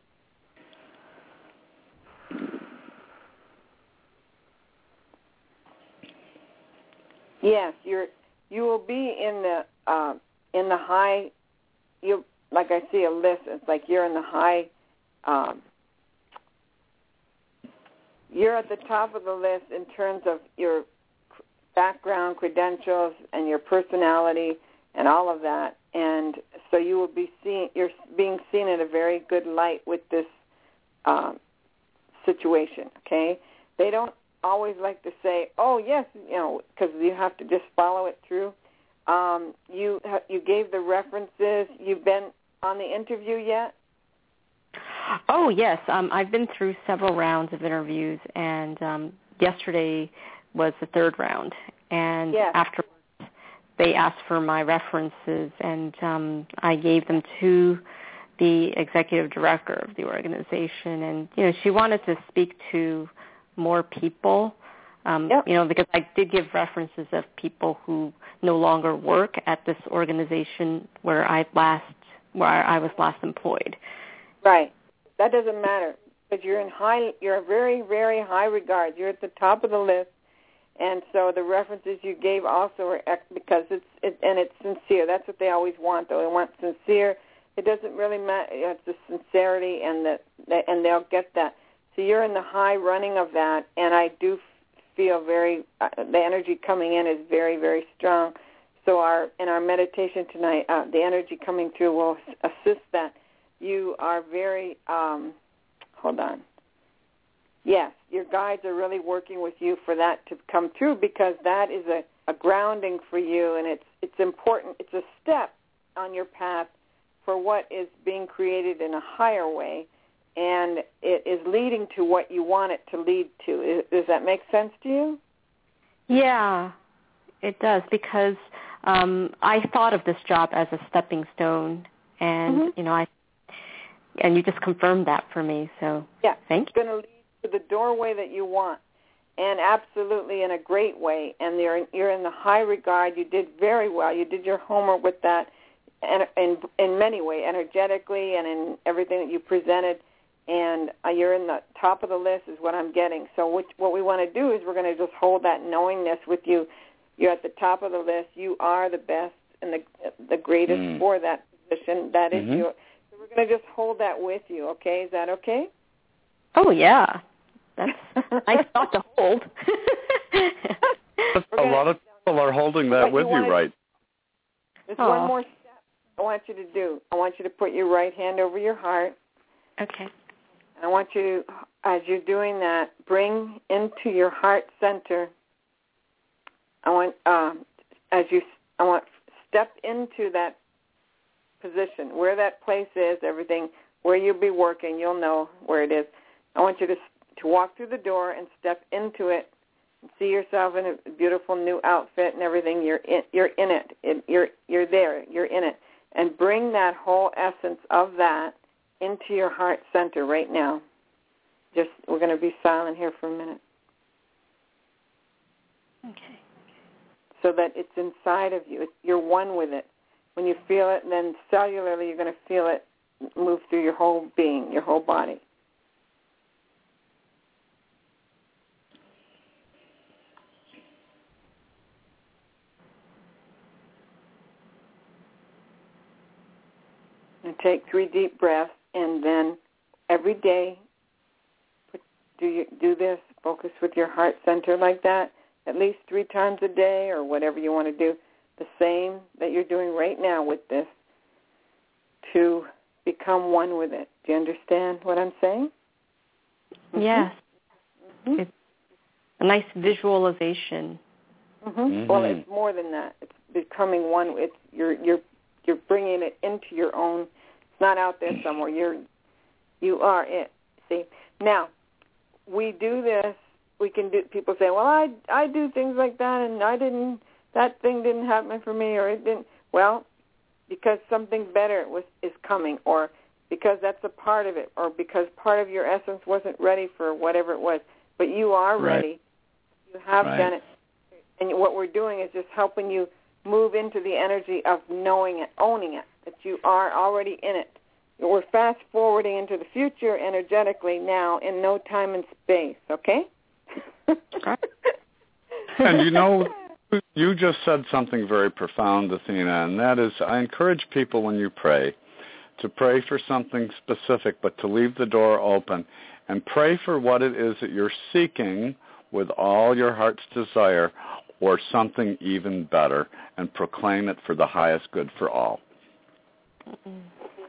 Yes, you're. You will be in the uh, in the high. You like I see a list. It's like you're in the high. Um, you're at the top of the list in terms of your background, credentials, and your personality, and all of that. And so you will be seen. You're being seen in a very good light with this um, situation. Okay, they don't always like to say, "Oh yes," you know, because you have to just follow it through. Um, you you gave the references. You've been on the interview yet? Oh yes, um, I've been through several rounds of interviews, and um, yesterday was the third round. And yes. afterwards, they asked for my references, and um, I gave them to the executive director of the organization. And you know, she wanted to speak to more people, um, yep. you know, because I did give references of people who no longer work at this organization where I last, where I was last employed. Right. That doesn't matter, but you're in high, you're very, very high regard. You're at the top of the list, and so the references you gave also are because it's it, and it's sincere. That's what they always want, though. They want sincere. It doesn't really matter. It's the sincerity and the and they'll get that. So you're in the high running of that, and I do feel very, uh, the energy coming in is very, very strong. So our in our meditation tonight, uh, the energy coming through will assist that. You are very, um, hold on. Yes, your guides are really working with you for that to come through, because that is a, a grounding for you, and it's it's important. It's a step on your path for what is being created in a higher way, and it is leading to what you want it to lead to. Does that make sense to you? Yeah, it does, because um, I thought of this job as a stepping stone, and mm-hmm. you know, I and you just confirmed that for me. So yeah, thank you. It's going to lead to the doorway that you want, and absolutely in a great way. And you're in, you're in the high regard. You did very well. You did your homework with that, and in in many ways, energetically, and in everything that you presented. And uh, you're in the top of the list is what I'm getting. So what, what we want to do is we're going to just hold that knowingness with you. You're at the top of the list. You are the best and the the greatest mm. for that position. That is mm-hmm. you. So we're going to just hold that with you, okay? Is that okay? Oh, yeah. That's a nice thought to hold. A lot of people are holding that with you, you right? There's oh. one more step I want you to do. I want you to put your right hand over your heart. Okay. I want you to, as you're doing that, bring into your heart center. I want, um, as you, I want step into that position where that place is. Everything where you'll be working, you'll know where it is. I want you to to walk through the door and step into it. And see yourself in a beautiful new outfit and everything. You're in, you're in it. it. You're you're there. You're in it, and bring that whole essence of that into your heart center right now. Just, we're going to be silent here for a minute. Okay. So that it's inside of you. You're one with it. When you feel it, then cellularly you're going to feel it move through your whole being, your whole body. And take three deep breaths, and then every day do you do this. Focus with your heart center like that, at least three times a day, or whatever you want to do. The same that you're doing right now with this, to become one with it. Do you understand what I'm saying? Yes. Mm-hmm. It's a nice visualization. Mm-hmm. Mm-hmm. Well, it's more than that. It's becoming one. It's you're you're you're bringing it into your own. It's not out there somewhere. You're you are it. See, now we do this. We can do. People say, "Well, I I do things like that, and I didn't. That thing didn't happen for me, or it didn't." Well, because something better was is coming, or because that's a part of it, or because part of your essence wasn't ready for whatever it was. But you are right. ready. You have right. done it, and what we're doing is just helping you move into the energy of knowing it, owning it, that you are already in it. We're fast forwarding into the future energetically now in no time and space, okay? And you know, you just said something very profound, Athena, and that is I encourage people when you pray to pray for something specific, but to leave the door open and pray for what it is that you're seeking with all your heart's desire, or something even better, and proclaim it for the highest good for all. Mm-mm.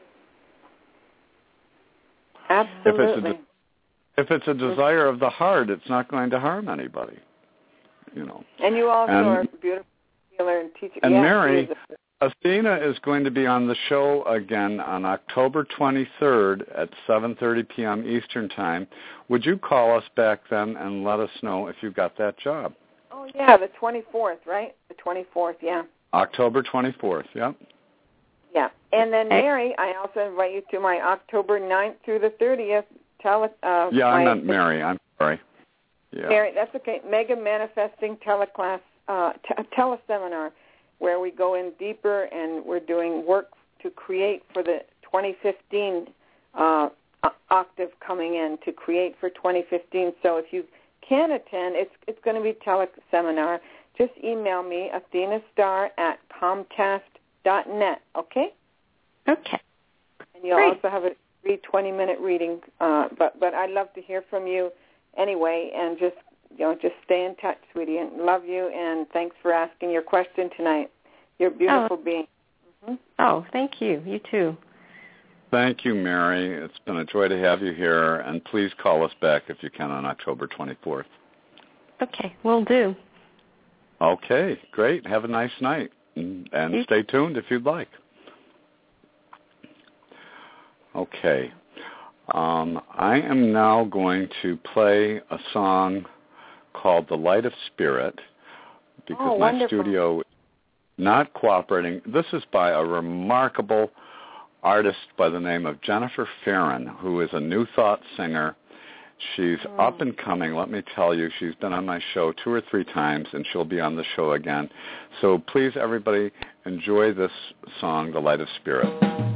Absolutely. If it's, a de- if it's a desire of the heart, it's not going to harm anybody. You know. And you also and, are a beautiful healer and teacher. And yes, Mary, Athena is going to be on the show again on October twenty-third at seven thirty p.m. Eastern Time. Would you call us back then and let us know if you got that job? Oh, yeah, the twenty-fourth, right? The twenty-fourth, yeah. October twenty-fourth, yep. Yeah. And then, Mary, I also invite you to my October ninth through the thirtieth. Tele, uh, yeah, my, I meant Mary. I'm sorry. Yeah. Mary, that's okay. Mega Manifesting Teleclass, uh, t- Teleseminar, where we go in deeper and we're doing work to create for the twenty fifteen uh, octave coming in, to create for twenty fifteen. So if you can attend, it's it's going to be teleseminar. Just email me, athenastar at comcast dot net, okay? Okay. And you'll Great. also have a free twenty-minute reading. Uh, but but I'd love to hear from you anyway, and just you know just stay in touch, sweetie. And love you, and thanks for asking your question tonight. You're a beautiful oh. being. Mm-hmm. Oh, thank you. You too. Thank you, Mary. It's been a joy to have you here, and please call us back if you can on October twenty-fourth. Okay, will do. Okay, great. Have a nice night, and, and you stay tuned if you'd like. Okay. Um, I am now going to play a song called The Light of Spirit because oh, my wonderful. studio is not cooperating. This is by a remarkable artist by the name of Jennifer Farron, who is a New Thought singer. She's mm. up and coming, let me tell you. She's been on my show two or three times, and she'll be on the show again. So please, everybody, enjoy this song, The Light of Spirit.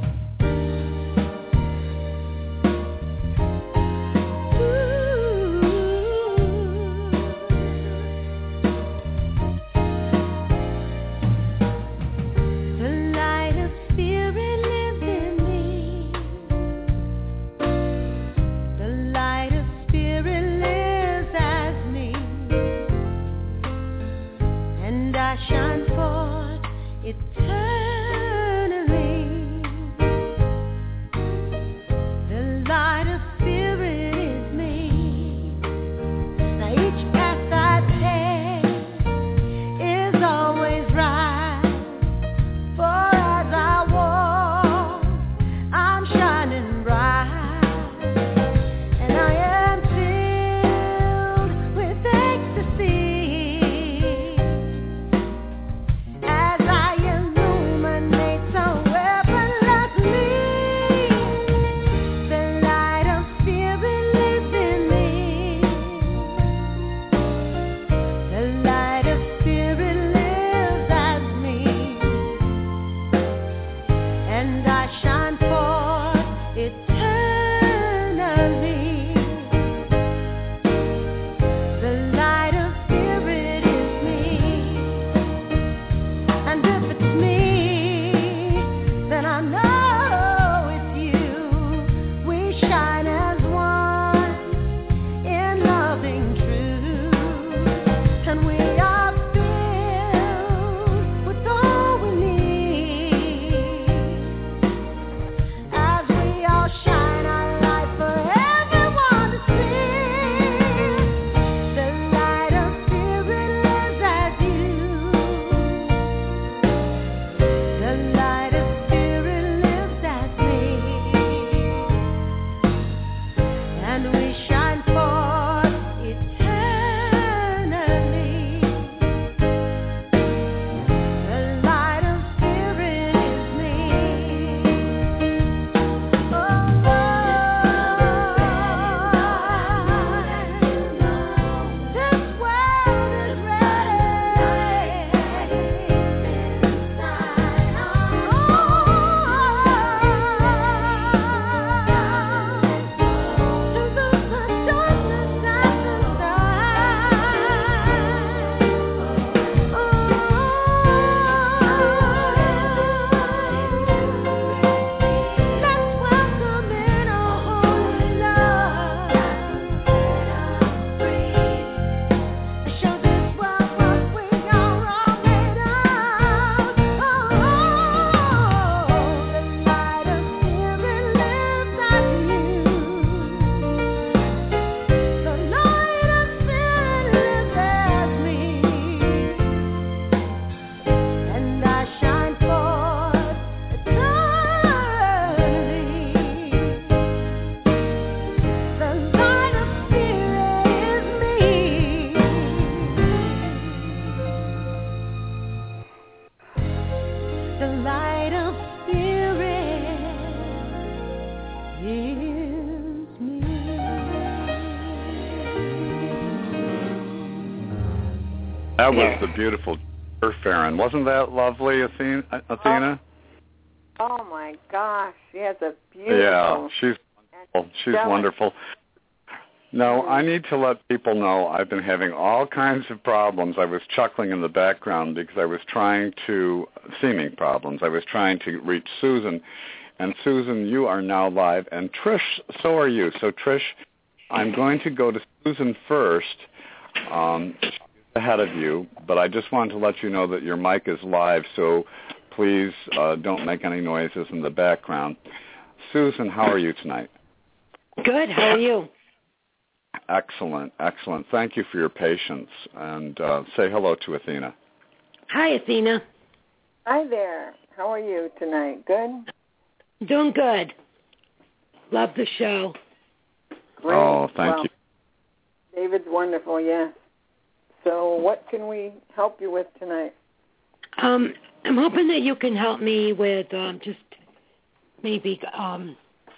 That was the beautiful Jennifer Farron. Wasn't that lovely, Athena? Athena? Oh, oh my gosh, she has a beautiful. Yeah, she's wonderful. She's wonderful. No, I need to let people know I've been having all kinds of problems. I was chuckling in the background because I was trying to, seeming problems, I was trying to reach Susan, And Susan, you are now live. And Trish, so are you. So Trish, I'm going to go to Susan first. Um, she's ahead of you, but I just wanted to let you know that your mic is live, so please uh, don't make any noises in the background. Susan, how are you tonight? Good. How are you? Excellent, excellent. Thank you for your patience. And uh, say hello to Athena. Hi, Athena. Hi there. How are you tonight? Good? Doing good. Love the show. Great. Oh, thank well, you. David's wonderful, yes. So what can we help you with tonight? Um, I'm hoping that you can help me with um, just maybe um,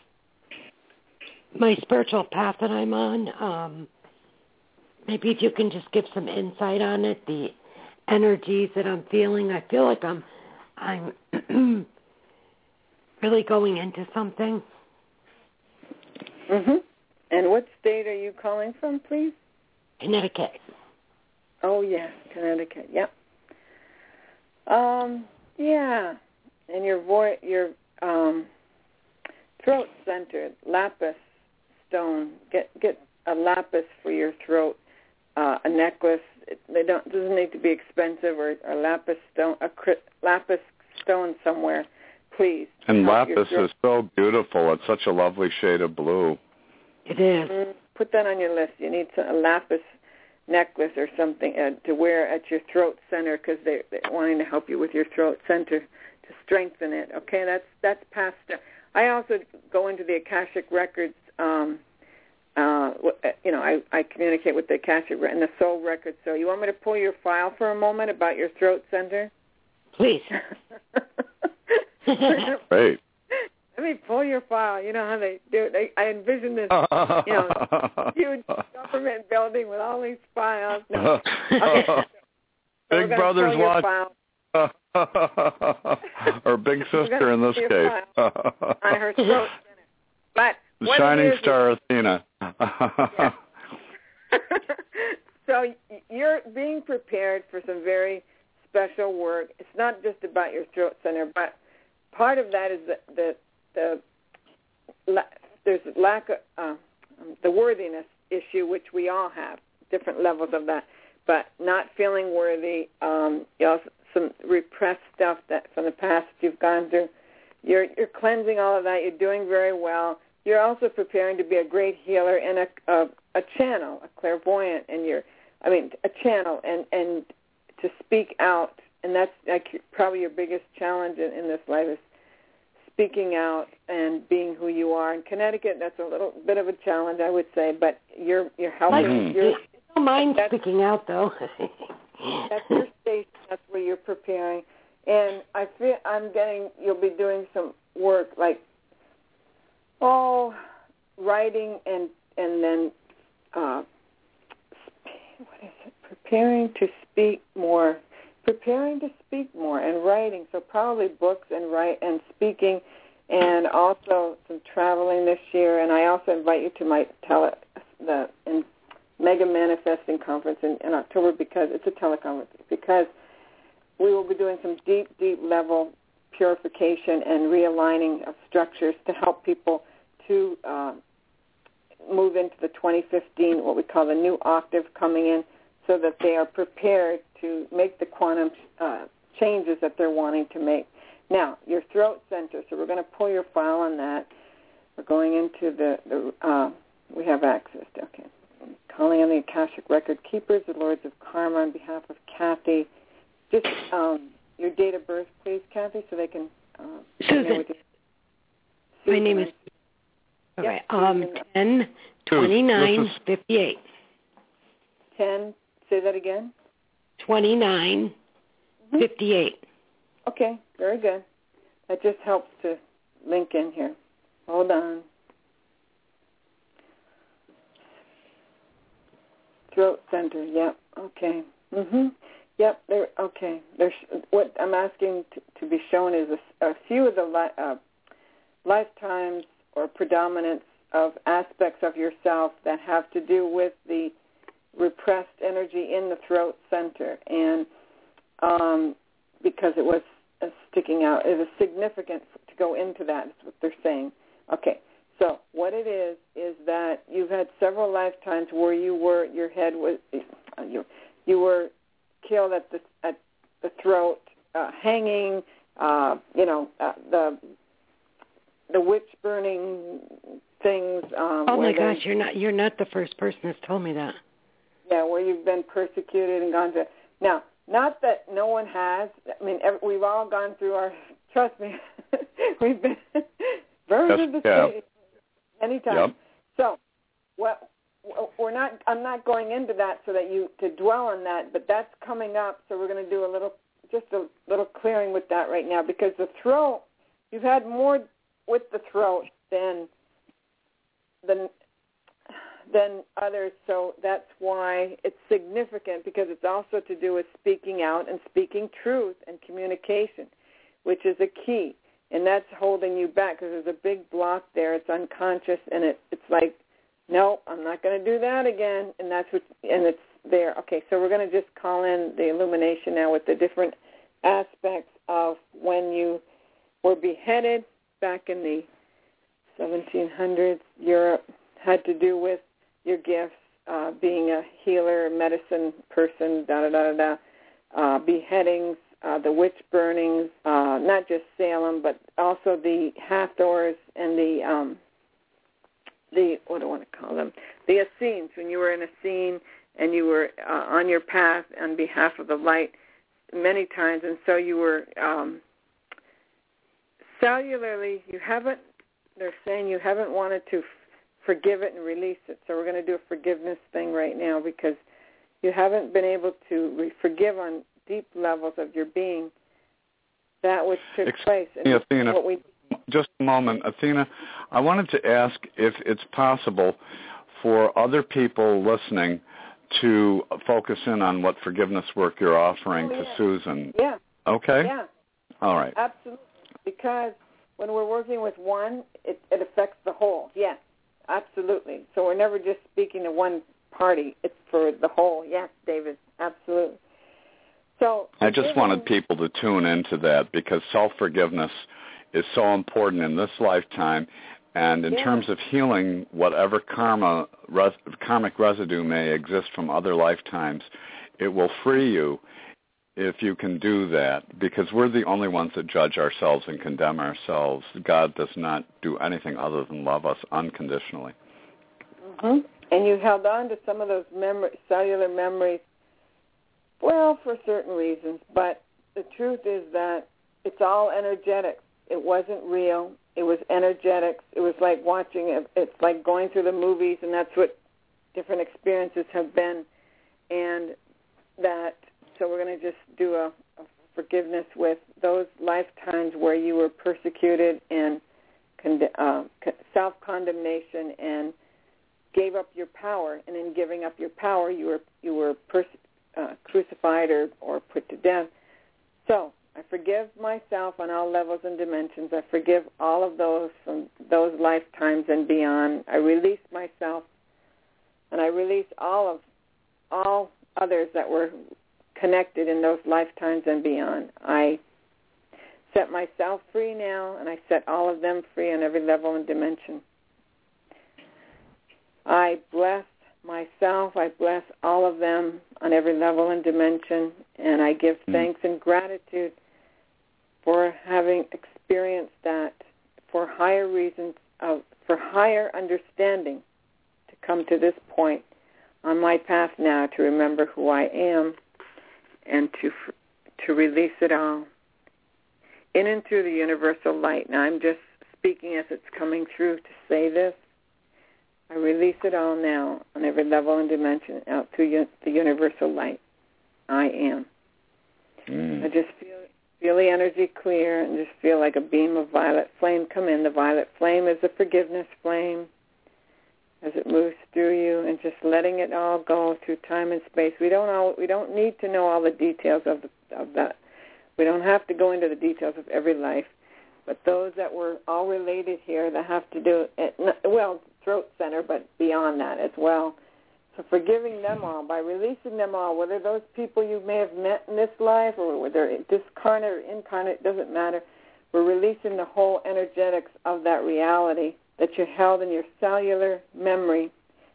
my spiritual path that I'm on. Um, maybe if you can just give some insight on it, the energies that I'm feeling. I feel like I'm, I'm really going into something. Mhm. And what state are you calling from, please? Connecticut. Oh yes, Connecticut. Yep. Um. Yeah. And your voice, your um, throat center, lapis stone. Get get a lapis for your throat. Uh, a necklace. It, they don't. It doesn't need to be expensive, or a lapis stone. A cri- lapis stone somewhere, please. And lapis is so beautiful. It's such a lovely shade of blue. It is. Mm, put that on your list. You need a lapis necklace or something uh, to wear at your throat center because they, they're wanting to help you with your throat center to strengthen it. Okay, that's that's past. I also go into the Akashic Records. Um, uh, you know, I, I communicate with the Akashic and the Soul Records. So you want me to pull your file for a moment about your throat center? Please. Great. Let me pull your file. You know how they do it. They, I envision this, you know, huge government building with all these files. No. Okay. So Big Brother's watch. Or Big Sister in this case. On her throat center. But the Shining Star is, Athena. Yeah. So you're being prepared for some very special work. It's not just about your throat center, but part of that is the the, the there's lack of uh, the worthiness issue, which we all have, different levels of that. But not feeling worthy, um, you also, some repressed stuff that from the past you've gone through. You're you're cleansing all of that. You're doing very well. You're also preparing to be a great healer and a a, a channel, a clairvoyant, and you're, I mean, a channel, and, and to speak out. And that's like probably your biggest challenge in, in this life is speaking out and being who you are. In Connecticut, that's a little bit of a challenge, I would say, but you're you're helping. Mm-hmm. You're, I don't mind speaking out, though. That's your station. That's where you're preparing. And I feel I'm getting, you'll be doing some work like, oh, writing and and then, uh, what is it, preparing to speak more. Preparing to speak more and writing, so probably books and write and speaking, and also some traveling this year. And I also invite you to my tele the in Mega Manifesting Conference in, in October because it's a teleconference because we will be doing some deep, deep level purification and realigning of structures to help people to uh, move into the twenty fifteen, what we call the new octave coming in, so that they are prepared to make the quantum uh, changes that they're wanting to make. Now, your throat center, so we're going to pull your file on that. We're going into the, the uh, we have access to, okay. Calling on the Akashic Record Keepers, the Lords of Karma, on behalf of Kathy. Just um, your date of birth, please, Kathy, so they can... Uh, Susan. With you. My name is... All right. Um, ten twenty-nine fifty-eight. ten, say that again? twenty-nine fifty-eight. Mm-hmm. Okay, very good. That just helps to link in here. Hold on. Throat center, yep, okay. Mm-hmm. Yep, there, okay. There's, what I'm asking to, to be shown is a, a few of the li- uh, lifetimes or predominance of aspects of yourself that have to do with the repressed energy in the throat center. And um, because it was uh, sticking out, it was significant to to go into that. That's what they're saying. Okay, so what it is is that you've had several lifetimes where you were, your head was, uh, you, you were killed at the at the throat, uh, hanging, uh, you know, uh, the the witch burning things. Um, oh my they, gosh, you're not you're not the first person that's told me that. Yeah, where you've been persecuted and gone to. Now, not that no one has. I mean, every, we've all gone through our. Trust me, we've been versions yes, of the yeah. state many times. Yep. So, what we're not. I'm not going into that so that you to dwell on that, but that's coming up. So we're going to do a little, just a little clearing with that right now, because the throat. You've had more with the throat than than. than others, so that's why it's significant, because it's also to do with speaking out and speaking truth and communication, which is a key, and that's holding you back because there's a big block there. It's unconscious, and it, it's like, no, I'm not going to do that again, and that's what, and it's there. Okay, so we're going to just call in the illumination now with the different aspects of when you were beheaded back in the seventeen hundreds. Europe had to do with your gifts, uh, being a healer, medicine person, da-da-da-da-da, uh, beheadings, uh, the witch burnings, uh, not just Salem, but also the Hathors and the, um, the what do I want to call them, the Essenes, when you were in a scene and you were uh, on your path on behalf of the light many times, and so you were um, cellularly, you haven't, they're saying you haven't wanted to forgive it and release it. So we're going to do a forgiveness thing right now, because you haven't been able to re- forgive on deep levels of your being that which took Excuse place. And me, Athena, what we, just a moment. Athena, I wanted to ask if it's possible for other people listening to focus in on what forgiveness work you're offering oh, to yeah. Susan. Yeah. Okay? Yeah. All right. Absolutely. Because when we're working with one, it, it affects the whole. Yes. Absolutely. So we're never just speaking to one party. It's for the whole. Yes, David. Absolutely. So I just wanted people to tune into that, because self-forgiveness is so important in this lifetime. And in yeah. terms of healing whatever karma, res, karmic residue may exist from other lifetimes, it will free you if you can do that, because we're the only ones that judge ourselves and condemn ourselves. God does not do anything other than love us unconditionally. Mm-hmm. And you held on to some of those memory, cellular memories, well, for certain reasons, but the truth is that it's all energetic. It wasn't real. It was energetics. It was like watching it. It's like going through the movies, and that's what different experiences have been. And that, so we're going to just do a, a forgiveness with those lifetimes where you were persecuted and con- uh, self-condemnation and gave up your power. And in giving up your power, you were you were pers- uh, crucified or, or put to death. So I forgive myself on all levels and dimensions. I forgive all of those from those lifetimes and beyond. I release myself, and I release all of all others that were connected in those lifetimes and beyond. I set myself free now, and I set all of them free on every level and dimension. I bless myself. I bless all of them on every level and dimension, and I give thanks and gratitude for having experienced that, for higher reasons, of, for higher understanding to come to this point on my path now to remember who I am and to to release it all in and through the universal light. Now I'm just speaking as it's coming through to say this. I release it all now on every level and dimension out through the universal light. I am. Mm. I just feel feel the energy clear and just feel like a beam of violet flame come in. The violet flame is a forgiveness flame as it moves through you, and just letting it all go through time and space. We don't all, we don't need to know all the details of the, of that. We don't have to go into the details of every life, but those that were all related here that have to do it, well, throat center, but beyond that as well. So forgiving them all by releasing them all, whether those people you may have met in this life or whether discarnate or incarnate, doesn't matter. we're releasing the whole energetics of that reality that you held in your cellular memory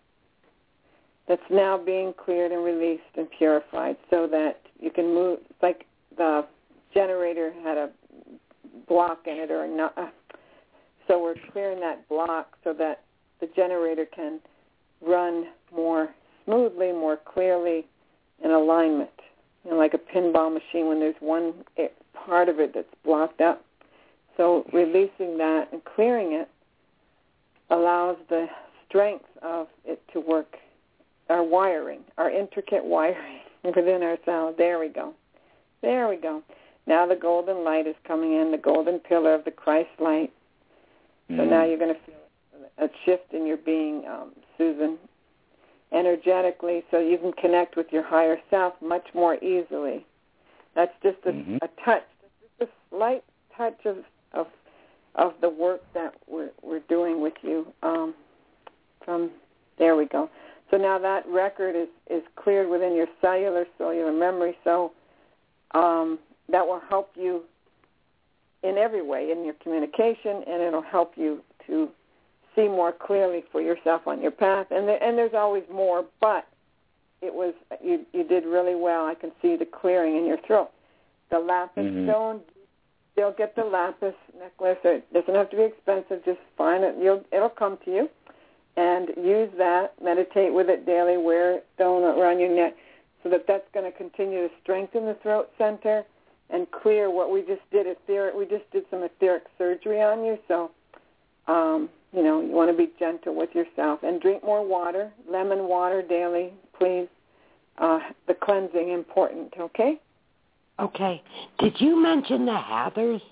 that's now being cleared and released and purified so that you can move. It's like the generator had a block in it or not. So we're clearing that block so that the generator can run more smoothly, more clearly in alignment. You know, like a pinball machine when there's one part of it that's blocked up. So releasing that and clearing it allows the strength of it to work, our wiring, our intricate wiring within our cell. There we go. There we go. Now the golden light is coming in, the golden pillar of the Christ light. So mm. now you're going to feel a shift in your being, um, Susan, energetically, so you can connect with your higher self much more easily. That's just a, mm-hmm. a touch, just a slight touch of of, of the work that we're, we're doing with you. Um, from there we go. So now that record is, is cleared within your cellular, cellular memory, so um, that will help you in every way, in your communication, and it'll help you to see more clearly for yourself on your path. And there, and there's always more, but it was you, you did really well. I can see the clearing in your throat. The lapis mm-hmm. stone, you'll get the lapis necklace. It doesn't have to be expensive. Just find it. You'll, it'll come to you. And use that. Meditate with it daily. Wear it stone around your neck so that that's going to continue to strengthen the throat center and clear what we just did. Etheric, we just did some etheric surgery on you, so um, you know, you want to be gentle with yourself. And drink more water, lemon water daily, please. Uh, the cleansing, important, okay? Okay. Did you mention the Hathors?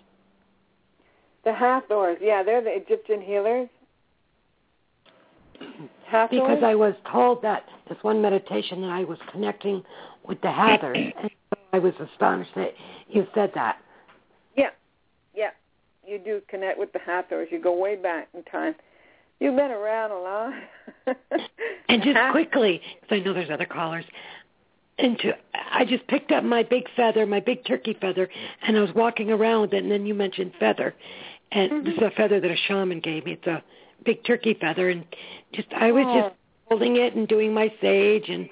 The Hathors, yeah, they're the Egyptian healers. Hathors? Because I was told that this one meditation that I was connecting with the Hathors, and I was astonished that you said that. Yeah, yeah. You do connect with the Hathors. You go way back in time. You've been around a lot. And just quickly, because I know there's other callers, and to, I just picked up my big feather, my big turkey feather, and I was walking around with it, and then you mentioned feather. And mm-hmm. this is a feather that a shaman gave me. It's a big turkey feather, and just I was oh. just holding it and doing my sage, and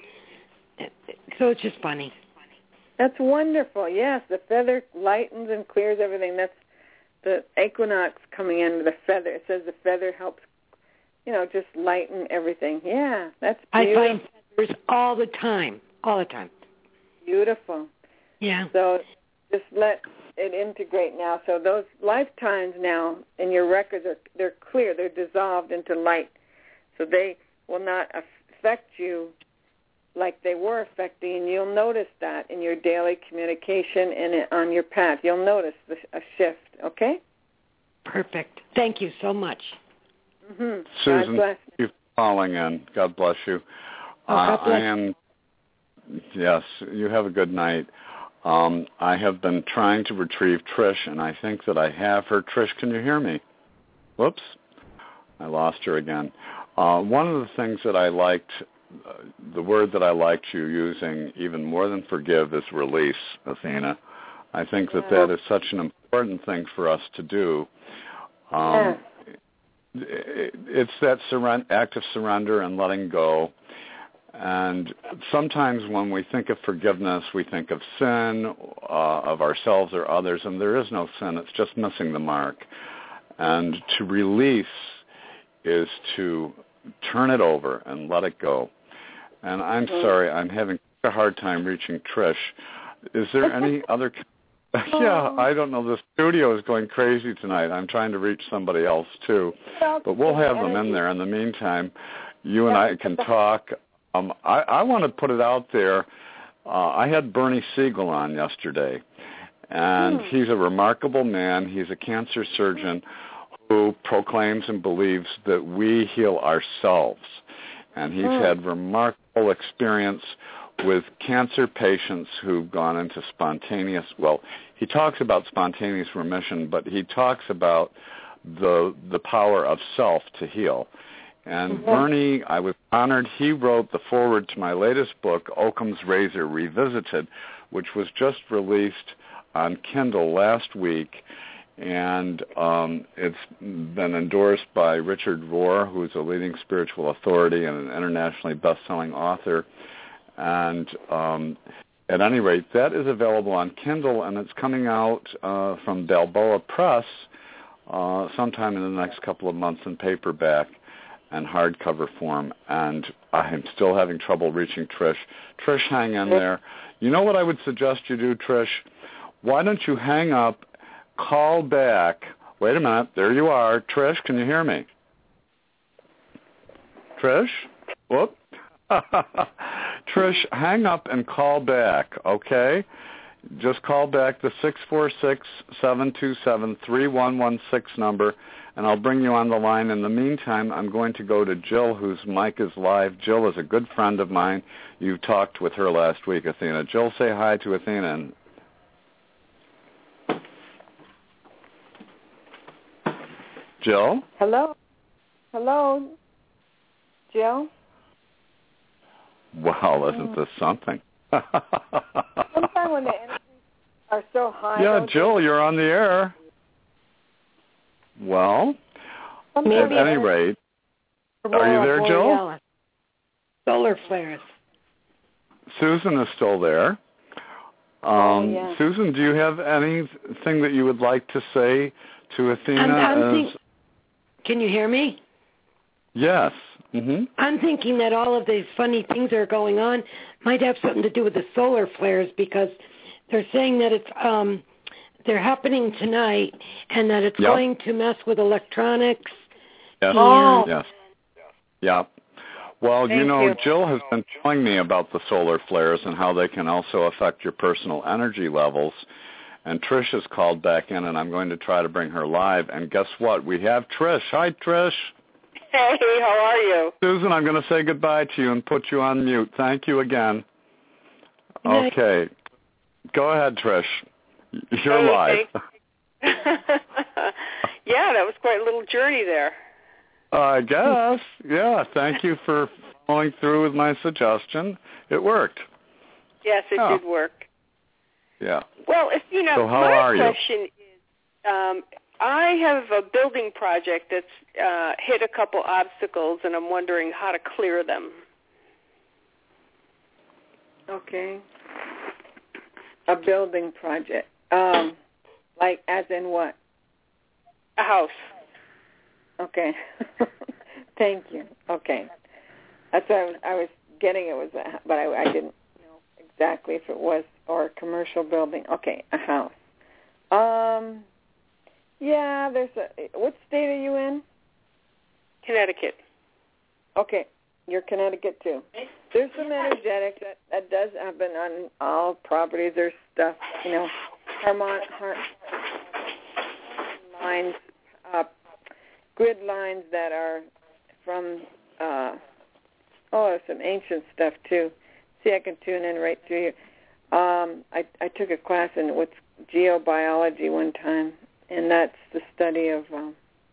so it's just funny. That's wonderful. Yes, the feather lightens and clears everything. That's the equinox coming in with the feather. It says the feather helps, you know, just lighten everything. Yeah, that's beautiful. I find feathers all the time, all the time. Beautiful. Yeah. So just let it integrate now. So those lifetimes now in your records, are they're clear. They're dissolved into light. So they will not affect you like they were affecting, and you'll notice that in your daily communication and on your path. You'll notice the, a shift, okay? Perfect. Thank you so much. Mm-hmm. Susan, thank you for calling in. God bless you. Oh, God bless. Uh, I am, yes, you have a good night. Um, I have been trying to retrieve Trish, and I think that I have her. Trish, can you hear me? Whoops. I lost her again. Uh, one of the things that I liked, uh, the word that I liked you using even more than forgive is release, Athena. I think that that is such an important thing for us to do. Um, it, it's that surrender, act of surrender and letting go. And sometimes when we think of forgiveness, we think of sin, uh, of ourselves or others, and there is no sin. It's just missing the mark. And to release is to turn it over and let it go. And I'm mm-hmm. sorry, I'm having a hard time reaching Trish. Is there any other... Yeah, I don't know. The studio is going crazy tonight. I'm trying to reach somebody else, too. But we'll have them in there. In the meantime, you and I can talk. Um, I, I want to put it out there. Uh, I had Bernie Siegel on yesterday, and mm. he's a remarkable man. He's a cancer surgeon who proclaims and believes that we heal ourselves. And he's mm. had remarkable experience with cancer patients who've gone into spontaneous, well, he talks about spontaneous remission, but he talks about the the power of self to heal. And mm-hmm. Bernie, I was honored, he wrote the foreword to my latest book, Occam's Razor Revisited, which was just released on Kindle last week. and um, it's been endorsed by Richard Rohr, who is a leading spiritual authority and an internationally best-selling author. And um, at any rate, that is available on Kindle, and it's coming out uh, from Balboa Press uh, sometime in the next couple of months in paperback and hardcover form. And I'm still having trouble reaching Trish. Trish, hang in there. You know what I would suggest you do, Trish? Why don't you hang up, call back. Wait a minute. There you are. Trish, can you hear me? Trish? Whoop. Trish, hang up and call back, okay? Just call back the six four six, seven two seven, three one one six number, and I'll bring you on the line. In the meantime, I'm going to go to Jill, whose mic is live. Jill is a good friend of mine. You talked with her last week, Athena. Jill, say hi to Athena. Jill? Hello? Hello? Jill? Wow, isn't this something? Sometimes when the energies are so high. Yeah, Jill, you're on the air. Well, Maybe at any rate, are you there, Jill? Solar flares. Susan is still there. Um, oh, yeah. Susan, do you have anything that you would like to say to Athena? I'm, I'm as... think, can you hear me? Yes. Mm-hmm. I'm thinking that all of these funny things that are going on might have something to do with the solar flares, because they're saying that it's um, they're happening tonight and that it's yep. going to mess with electronics. Yes. Oh. Yes. Yeah. Well, Thank you know, you. Jill has been telling me about the solar flares and how they can also affect your personal energy levels. And Trish has called back in, and I'm going to try to bring her live. And guess what? We have Trish. Hi, Trish. Hey, how are you? Susan, I'm going to say goodbye to you and put you on mute. Thank you again. Okay. Go ahead, Trish. You're hey, live. Yeah, that was quite a little journey there. Uh, I guess. Yeah, thank you for following through with my suggestion. It worked. Yes, it yeah. did work. Yeah. Well, if, you know, so how my are question you? is, um, I have a building project that's uh, hit a couple obstacles, and I'm wondering how to clear them. Okay. A building project. Um, like, as in what? A house. Okay. Thank you. Okay. That's what I was, I was getting. It was, a, but I, I didn't know exactly if it was or a commercial building. Okay, a house. Um. Yeah, there's a. What state are you in? Connecticut. Okay, you're Connecticut too. There's some energetics that that does happen on all properties. There's stuff, you know, harmon har- lines, uh, grid lines that are from. Uh, oh, there's some ancient stuff too. See, I can tune in right through you. Um, I I took a class in what's geobiology one time. And that's the study of um,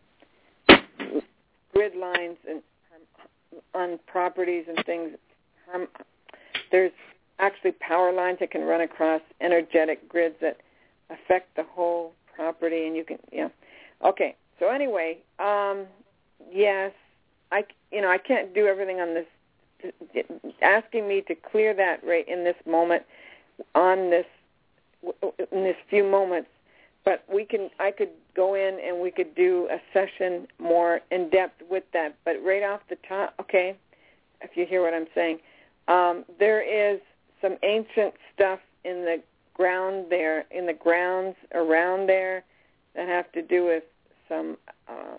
grid lines and on properties and things. Um, there's actually power lines that can run across energetic grids that affect the whole property, and you can, yeah. Okay. So anyway, um, yes, I, you know, I can't do everything on this. Asking me to clear that right in this moment, on this, in this few moments. But we can, I could go in and we could do a session more in depth with that. But right off the top, okay, if you hear what I'm saying, um, there is some ancient stuff in the ground there, in the grounds around there, that have to do with some um,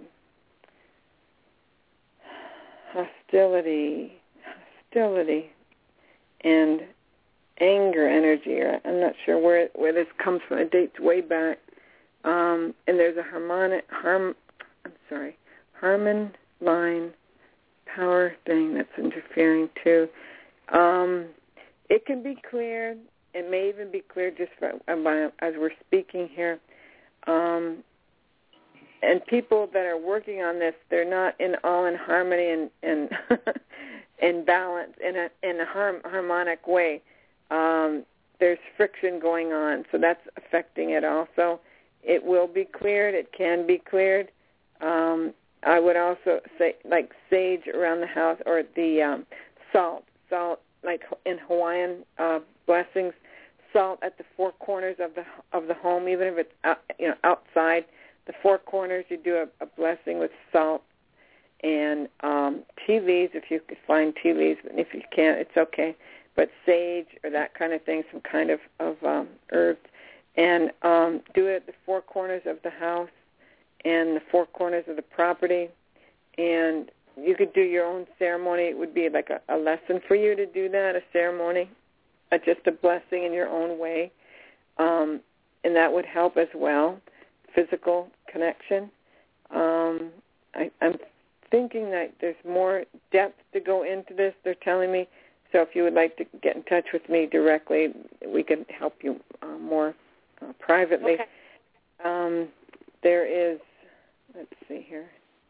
hostility, hostility, and anger energy. Or I'm not sure where where this comes from. It dates way back. Um, and there's a harmonic, harm, I'm sorry, Harmon line power thing that's interfering too. Um, it can be cleared. It may even be cleared just for, uh, as we're speaking here. Um, and people that are working on this, they're not in all in harmony and and in balance in a in a harm, harmonic way. Um, there's friction going on, so that's affecting it also. it will be cleared. It can be cleared. Um, I would also say, like sage around the house, or the um, salt, salt, like in Hawaiian uh, blessings, salt at the four corners of the of the home, even if it's out, you know outside the four corners. You do a, a blessing with salt and um, tea leaves, if you could find tea leaves. But if you can't, it's okay. But sage or that kind of thing, some kind of of um, herbs, and um, do it at the four corners of the house and the four corners of the property. And you could do your own ceremony. It would be like a, a lesson for you to do that, a ceremony, uh, just a blessing in your own way. Um, and that would help as well, physical connection. Um, I, I'm thinking that there's more depth to go into this, they're telling me. So if you would like to get in touch with me directly, we can help you uh, more uh, privately. Okay. Um, there is, let's see here.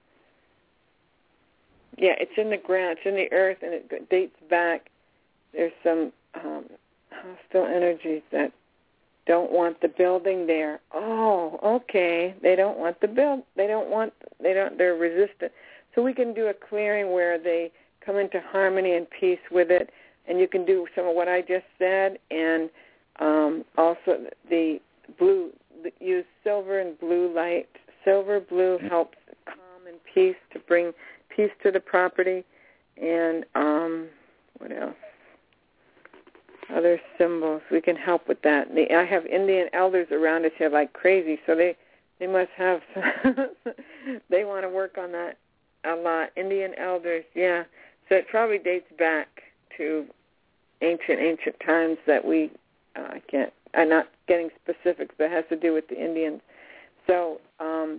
Yeah, it's in the ground, it's in the earth, and it dates back. There's some um, hostile energies that don't want the building there. Oh, okay. They don't want the build. They don't want. They don't. They're resistant. So we can do a clearing where they come into harmony and peace with it, and you can do some of what I just said, and um, also the blue. Use silver and blue light. Silver blue helps calm and peace to bring peace to the property, and um, what else? Other symbols. We can help with that. The, I have Indian elders around us here like crazy, so they they must have. They want to work on that a lot. Indian elders, yeah. So it probably dates back to ancient ancient times that we. Uh, I can't. I'm not getting specifics, but it has to do with the Indians. So, um,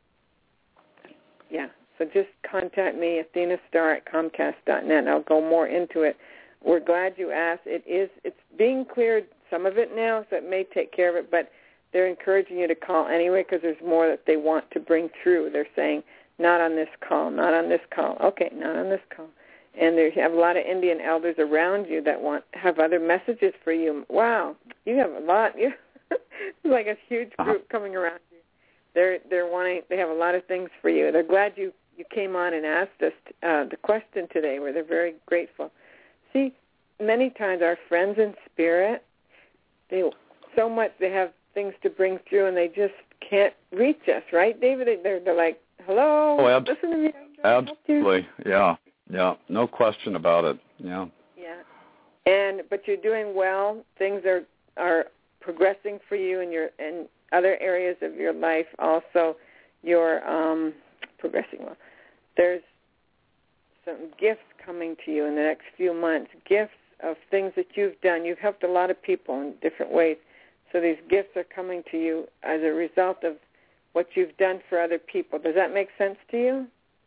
yeah. So just contact me, Athena Star at Comcast dot net, and I'll go more into it. We're glad you asked. It is, it's being cleared, some of it now, so it may take care of it, but they're encouraging you to call anyway because there's more that they want to bring through. They're saying, not on this call, not on this call. Okay, not on this call. And there, you have a lot of Indian elders around you that want have other messages for you. Wow, you have a lot. You it's like a huge group coming around you. They're they're wanting. They have a lot of things for you. They're glad you, you came on and asked us uh, the question today. Where they're very grateful. See, many times our friends in spirit, they so much they have things to bring through, and they just can't reach us. Right, David? They're they're like, hello, oh, ab- listen to me. Absolutely, yeah. Yeah, no question about it. Yeah. Yeah. And but you're doing well. Things are are progressing for you in your in other areas of your life. Also, you're um, progressing well. There's some gifts coming to you in the next few months. Gifts of things that you've done. You've helped a lot of people in different ways. So these gifts are coming to you as a result of what you've done for other people. Does that make sense to you?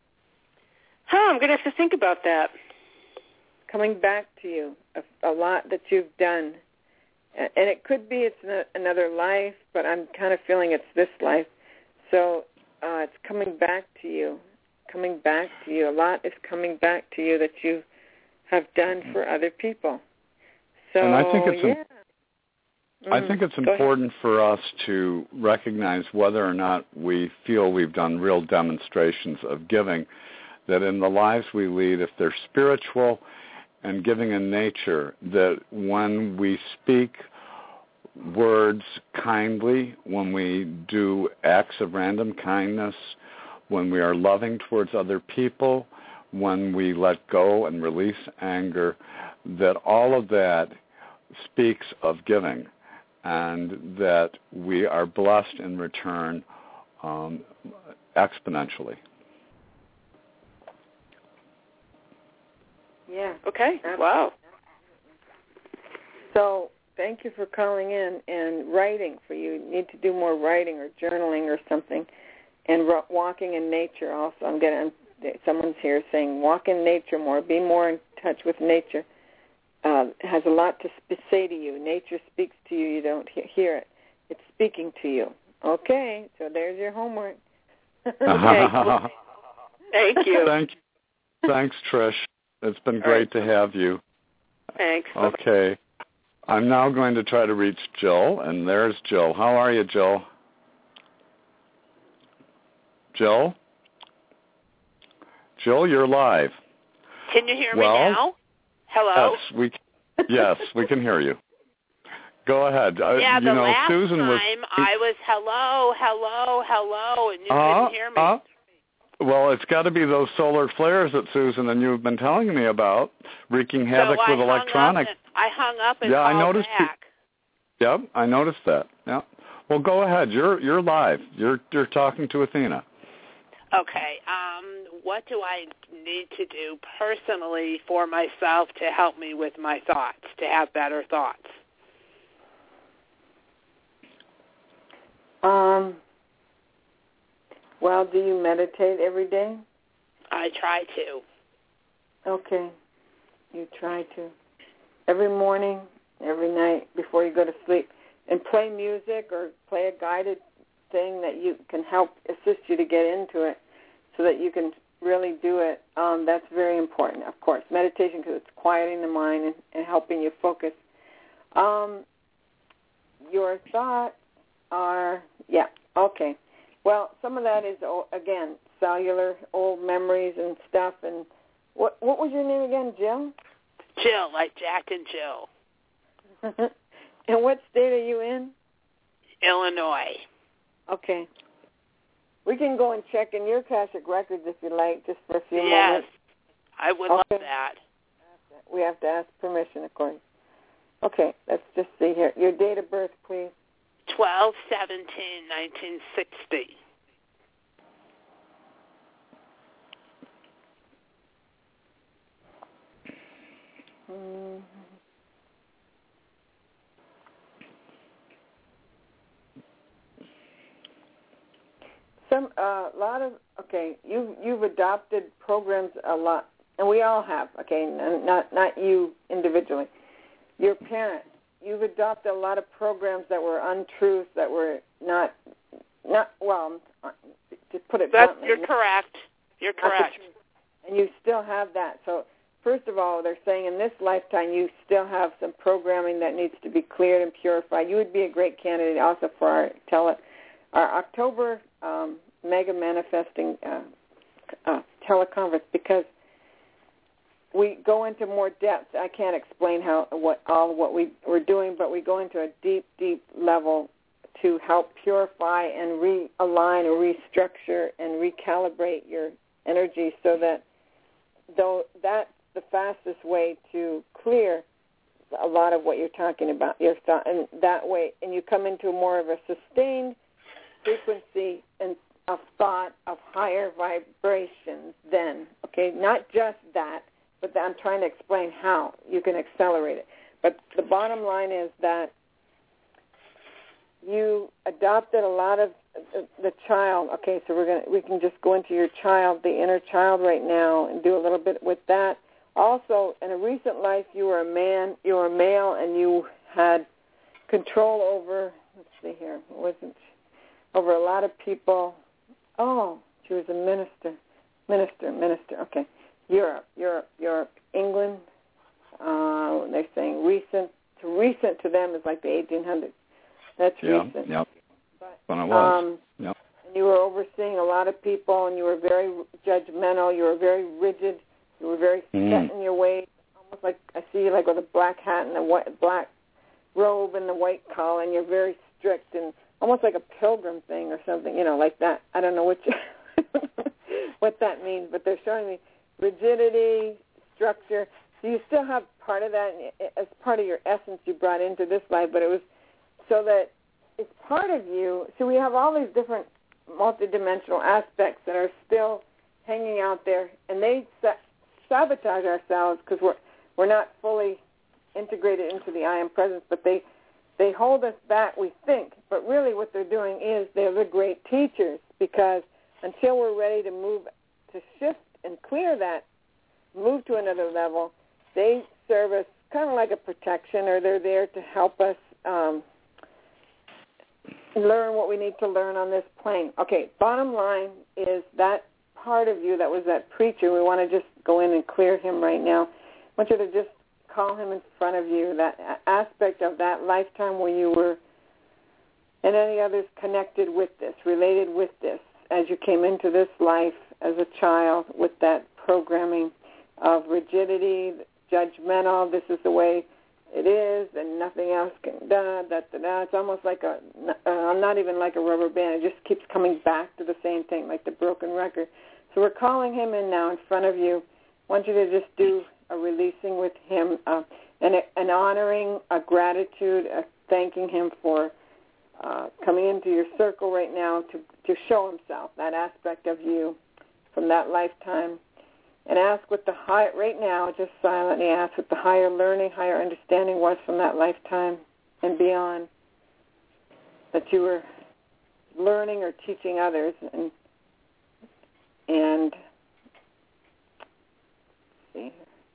Huh, I'm going to have to think about that. Coming back to you, a, a lot that you've done. And it could be it's another life, but I'm kind of feeling it's this life. So uh, it's coming back to you, coming back to you. A lot is coming back to you that you have done for other people. So, and I think it's yeah. Im- I think it's Go important ahead. for us to recognize whether or not we feel we've done real demonstrations of giving, that in the lives we lead, if they're spiritual and giving in nature, that when we speak words kindly, when we do acts of random kindness, when we are loving towards other people, when we let go and release anger, that all of that speaks of giving, and that we are blessed in return um, exponentially. Yeah. Okay. Absolutely. Wow. So thank you for calling in and writing for you. You need to do more writing or journaling or something, and ro- walking in nature also. I'm getting someone's here saying walk in nature more, be more in touch with nature. Uh, it has a lot to sp- say to you. Nature speaks to you. You don't he- hear it. It's speaking to you. Okay, so there's your homework. Okay. Thank you. Thank you. Thanks, Trish. It's been great to have you. Thanks. Okay. I'm now going to try to reach Jill, and there's Jill. How are you, Jill? Jill? Jill, you're live. Can you hear well, me now? Hello? Yes, we, yes, we can hear you. Go ahead. Yeah, uh, you the know, last Susan time was, I was hello, hello, hello, and you uh, couldn't hear me. Uh, well, it's got to be those solar flares that Susan and you have been telling me about, wreaking havoc so with I electronics. Hung up and, I hung up and yeah, called I noticed back. You, yep, I noticed that. Yeah. Well, go ahead. You're you're live. You're you're talking to Athena. Okay. Um, what do I need to do personally for myself to help me with my thoughts, to have better thoughts? Um. Well, do you meditate every day? I try to. Okay. You try to. Every morning, every night, before you go to sleep. And play music or play a guided thing that you can help assist you to get into it so that you can really do it. Um, that's very important, of course. Meditation, because it's quieting the mind and, and helping you focus. Um, your thoughts are, yeah, okay. Well, some of that is, again, cellular, old memories and stuff. And what what was your name again, Jill? Jill, like Jack and Jill. And what state are you in? Illinois. Okay. We can go and check in your Akashic records if you like, just for a few yes, moments. Yes, I would okay. love that. We have to ask permission, of course. Okay, let's just see here. Your date of birth, please. twelve seventeen nineteen sixty. Mm-hmm. Some a uh, lot of okay. You you've adopted programs a lot, and we all have. Okay, not not you individually. Your parents. You've adopted a lot of programs that were untruths, that were not not well. To put it That's, bluntly, you're correct. You're correct. And you still have that. So first of all, they're saying in this lifetime you still have some programming that needs to be cleared and purified. You would be a great candidate also for our tele. Our October um, Mega Manifesting uh, uh, teleconference, because we go into more depth. I can't explain how what all what we, we're doing, but we go into a deep, deep level to help purify and realign or restructure and recalibrate your energy so that though that's the fastest way to clear a lot of what you're talking about. Your thought, and that way, and you come into more of a sustained frequency and of thought of higher vibrations then, okay? Not just that, but I'm trying to explain how you can accelerate it. But the bottom line is that you adopted a lot of the, the child. Okay, so we're gonna we can just go into your child, the inner child right now, and do a little bit with that. Also, in a recent life, you were a man, you were a male, and you had control over. Let's see here, it wasn't over a lot of people. Oh, she was a minister, minister, minister. Okay, Europe, Europe, Europe, England. Uh, they're saying recent. To recent to them is like the eighteen hundreds. That's yeah, recent. Yep. But, when it was. Um, yep. And you were overseeing a lot of people, and you were very judgmental. You were very rigid. You were very mm. set in your ways. Almost like I see you like with a black hat and a white, black robe and the white collar, and you're very strict and almost like a pilgrim thing or something, you know, like that. I don't know what you, what that means, but they're showing me rigidity, structure. So you still have part of that as part of your essence you brought into this life, but it was so that it's part of you. So we have all these different multidimensional aspects that are still hanging out there, and they sabotage ourselves because we're we're not fully integrated into the I Am Presence, but they they hold us back, we think. But really what they're doing is they're the great teachers, because until we're ready to move, to shift and clear that, move to another level, they serve us kind of like a protection, or they're there to help us um, learn what we need to learn on this plane. Okay, bottom line is that part of you that was that preacher, we want to just go in and clear him right now. I want you to just call him in front of you, that aspect of that lifetime where you were, and any others connected with this, related with this, as you came into this life as a child with that programming of rigidity, judgmental, this is the way it is, and nothing else can, da, da, da, da. It's almost like a, uh, not even like a rubber band. It just keeps coming back to the same thing, like the broken record. So we're calling him in now in front of you. I want you to just do a releasing with him, uh, and an honoring, a gratitude, a thanking him for uh, coming into your circle right now to, to show himself, that aspect of you from that lifetime. And ask what the high, right now, just silently ask what the higher learning, higher understanding was from that lifetime and beyond that you were learning or teaching others. And, and see,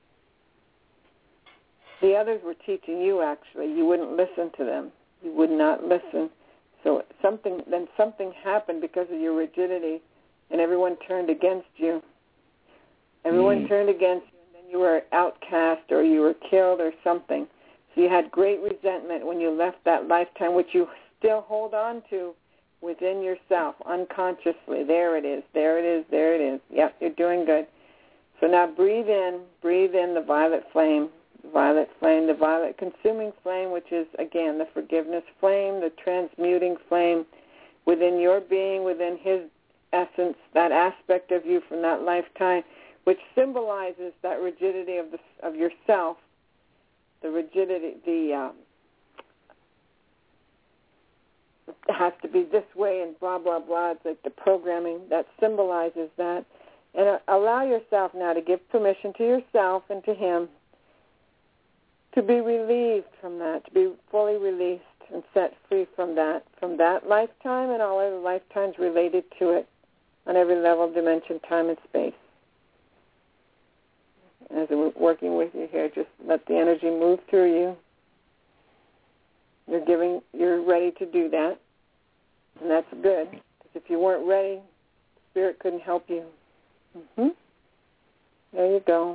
the others were teaching you, actually. You wouldn't listen to them. You would not listen. So something, then something happened because of your rigidity, and everyone turned against you. Everyone mm. turned against you, and then you were outcast or you were killed or something. So you had great resentment when you left that lifetime, which you still hold on to within yourself, unconsciously. There it is, there it is, there it is. Yep, you're doing good. So now breathe in, breathe in the violet flame, the violet flame, the violet consuming flame, which is, again, the forgiveness flame, the transmuting flame within your being, within his essence, that aspect of you from that lifetime, which symbolizes that rigidity of the of yourself, the rigidity, the um, it has to be this way and blah, blah, blah. It's like the programming that symbolizes that. And uh, allow yourself now to give permission to yourself and to him to be relieved from that, to be fully released and set free from that, from that lifetime and all other lifetimes related to it on every level, dimension, time, and space. As I'm working with you here, just let the energy move through you. You're giving, you're ready to do that, and that's good. Because if you weren't ready, Spirit couldn't help you. Mm-hmm. There you go.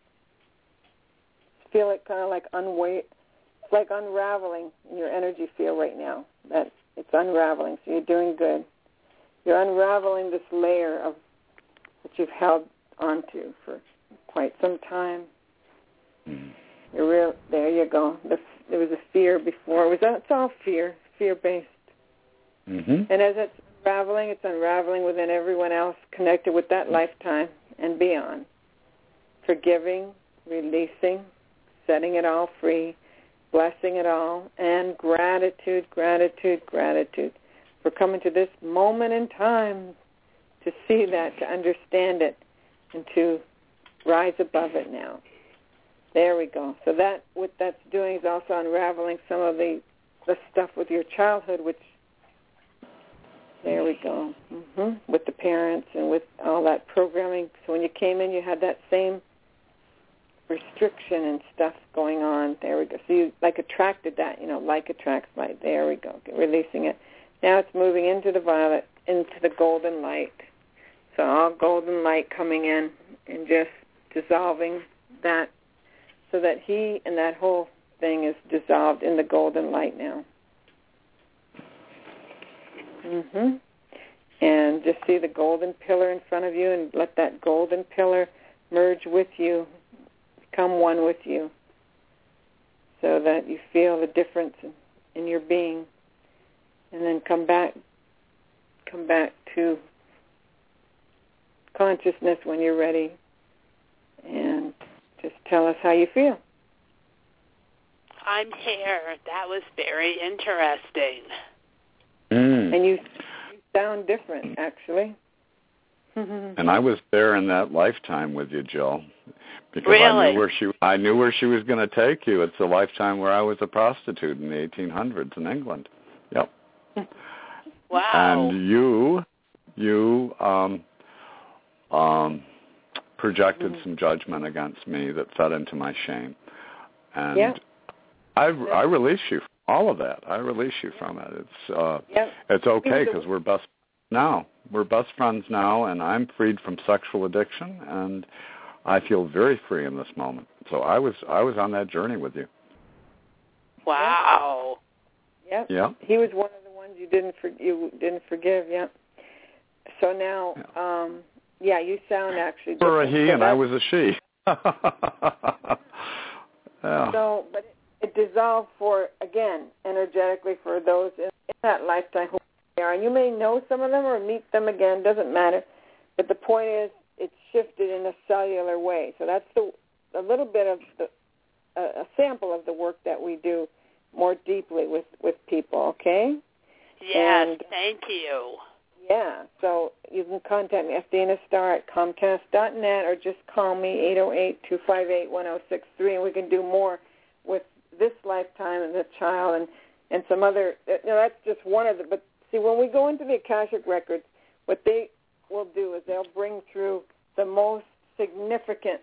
Feel it kind of like unwa- It's like unraveling in your energy field right now. That it's unraveling, so you're doing good. You're unraveling this layer of that you've held onto for quite some time. Mm-hmm. You're real. There you go. The, there was a fear before. It was it's all fear, fear-based. Mm-hmm. And as it's unraveling, it's unraveling within everyone else connected with that lifetime and beyond. Forgiving, releasing, setting it all free, blessing it all, and gratitude, gratitude, gratitude for coming to this moment in time to see that, to understand it, and to rise above it now. There we go. So that what that's doing is also unraveling some of the, the stuff with your childhood, which, there we go, mm-hmm. with the parents and with all that programming. So when you came in, you had that same restriction and stuff going on. There we go. So you like attracted that, you know, like attracts like. There we go. Releasing it. Now it's moving into the violet, into the golden light. So all golden light coming in and just dissolving that so that he and that whole thing is dissolved in the golden light now. Mm-hmm. And just see the golden pillar in front of you and let that golden pillar merge with you, become one with you, so that you feel the difference in, in your being. And then come back, come back to consciousness when you're ready, and just tell us how you feel. I'm here. That was very interesting. Mm. And you, you sound different, actually. And I was there in that lifetime with you, Jill, because really? I knew where she I knew where she was going to take you. It's a lifetime where I was a prostitute in the eighteen hundreds in England. Yep. Wow. And you, you um, um, projected mm-hmm. some judgment against me that fed into my shame, and yep. I I release you from all of that. I release you from it. It's uh, yep. it's okay because we're best now. We're best friends now, and I'm freed from sexual addiction, and I feel very free in this moment. So I was I was on that journey with you. Wow. Yep. Yeah. He was one of the ones you didn't for, you didn't forgive. Yep. So now, um, yeah, you sound actually different. For a he so and I was a she. Yeah. So, but it, it dissolved for, again, energetically for those in, in that lifetime who they are. And you may know some of them or meet them again, doesn't matter. But the point is, it's shifted in a cellular way. So that's the a little bit of the, a, a sample of the work that we do more deeply with, with people, okay? Yes, and, thank you. Yeah, so you can contact me, Athena Star at Comcast dot net, or just call me, eight oh eight, two five eight, one oh six three, and we can do more with this lifetime and the child and, and some other, you know, that's just one of the, but see, when we go into the Akashic Records, what they will do is they'll bring through the most significant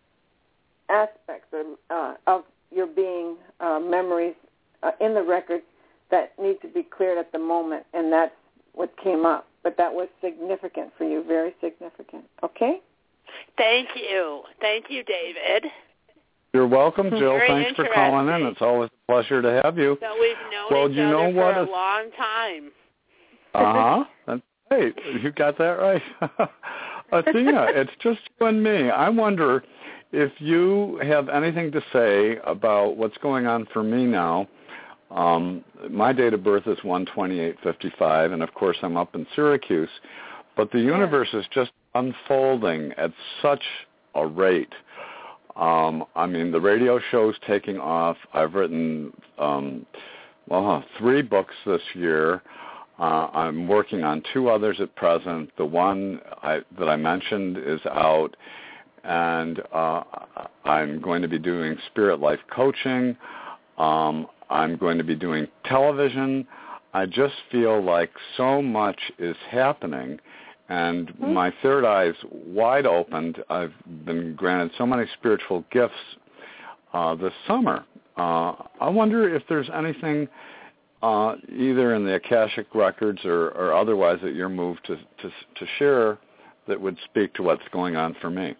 aspects of, uh, of your being, uh, memories uh, in the records that need to be cleared at the moment, and that's what came up. But that was significant for you, very significant. Okay? Thank you. Thank you, David. You're welcome, Jill. Very Thanks for calling in. It's always a pleasure to have you. So we've known well, each you other know for what a is... long time. Uh-huh. That's great. You got that right. Athena, it's just you and me. I wonder if you have anything to say about what's going on for me now. Um, my date of birth is one twenty-eight fifty-five, and of course I'm up in Syracuse. But the universe is just unfolding at such a rate. Um, I mean, the radio show's taking off. I've written, um, well, three books this year. Uh, I'm working on two others at present. The one I, that I mentioned is out, and uh, I'm going to be doing spirit life coaching. Um, I'm going to be doing television. I just feel like so much is happening, and mm-hmm. my third eye is wide opened. I've been granted so many spiritual gifts uh, this summer. Uh, I wonder if there's anything uh, either in the Akashic Records or, or otherwise that you're moved to, to, to share that would speak to what's going on for me.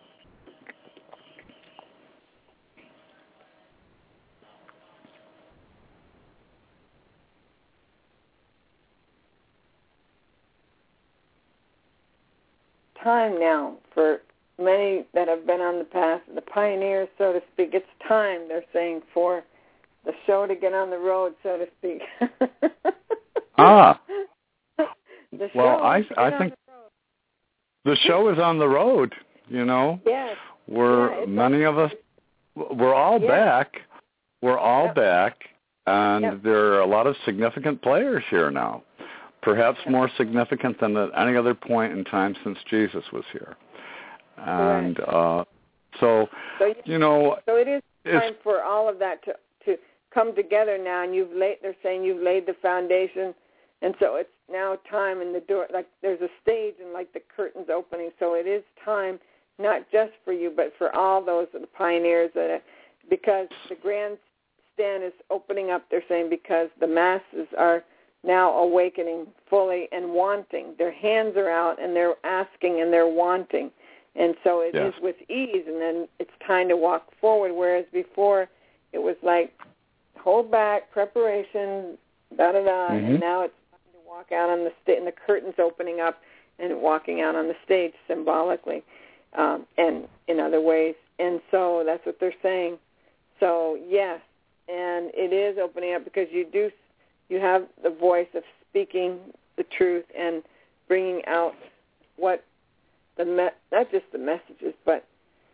Time now for many that have been on the path, the pioneers, so to speak. It's time, they're saying, for the show to get on the road, so to speak. ah. The well, show I I think the, the show is on the road. You know, yes. We're yeah, many of us. We're all yeah. back. We're all yep. back, and yep. there are a lot of significant players here now. Perhaps more significant than at any other point in time since Jesus was here. And uh, so, so, you know... So it is time for all of that to, to come together now, and you've laid, they're saying you've laid the foundation, and so it's now time in the door, like there's a stage and like the curtains opening, so it is time not just for you, but for all those of the pioneers, that are, because the grandstand is opening up, they're saying, because the masses are now awakening fully and wanting. Their hands are out and they're asking and they're wanting. And so it yes. is with ease, and then it's time to walk forward, whereas before it was like hold back, preparation, da-da-da, mm-hmm. and now it's time to walk out on the stage, and the curtains opening up and walking out on the stage symbolically um, and in other ways. And so that's what they're saying. So, yes, and it is opening up because you do You have the voice of speaking the truth and bringing out what the me- not just the messages, but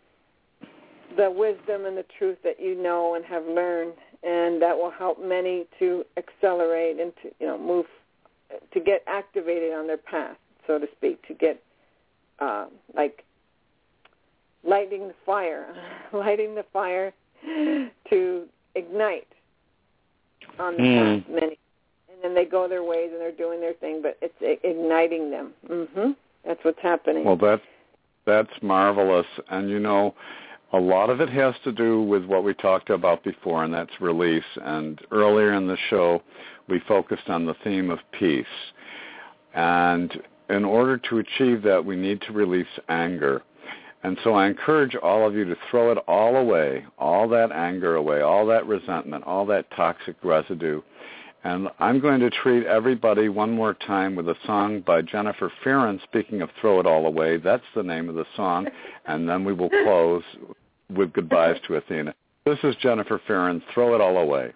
the wisdom and the truth that you know and have learned, and that will help many to accelerate and to you know move to get activated on their path, so to speak, to get uh, like lighting the fire, lighting the fire to ignite on the mm. path, many. And then they go their ways and they're doing their thing, but it's igniting them. Mm-hmm. That's what's happening. Well, that, that's marvelous. And, you know, a lot of it has to do with what we talked about before, and that's release. And earlier in the show, we focused on the theme of peace. And in order to achieve that, we need to release anger. And so I encourage all of you to throw it all away, all that anger away, all that resentment, all that toxic residue, And I'm going to treat everybody one more time with a song by Jennifer Ferrin. Speaking of Throw It All Away, that's the name of the song. And then we will close with goodbyes to Athena. This is Jennifer Ferrin, Throw It All Away.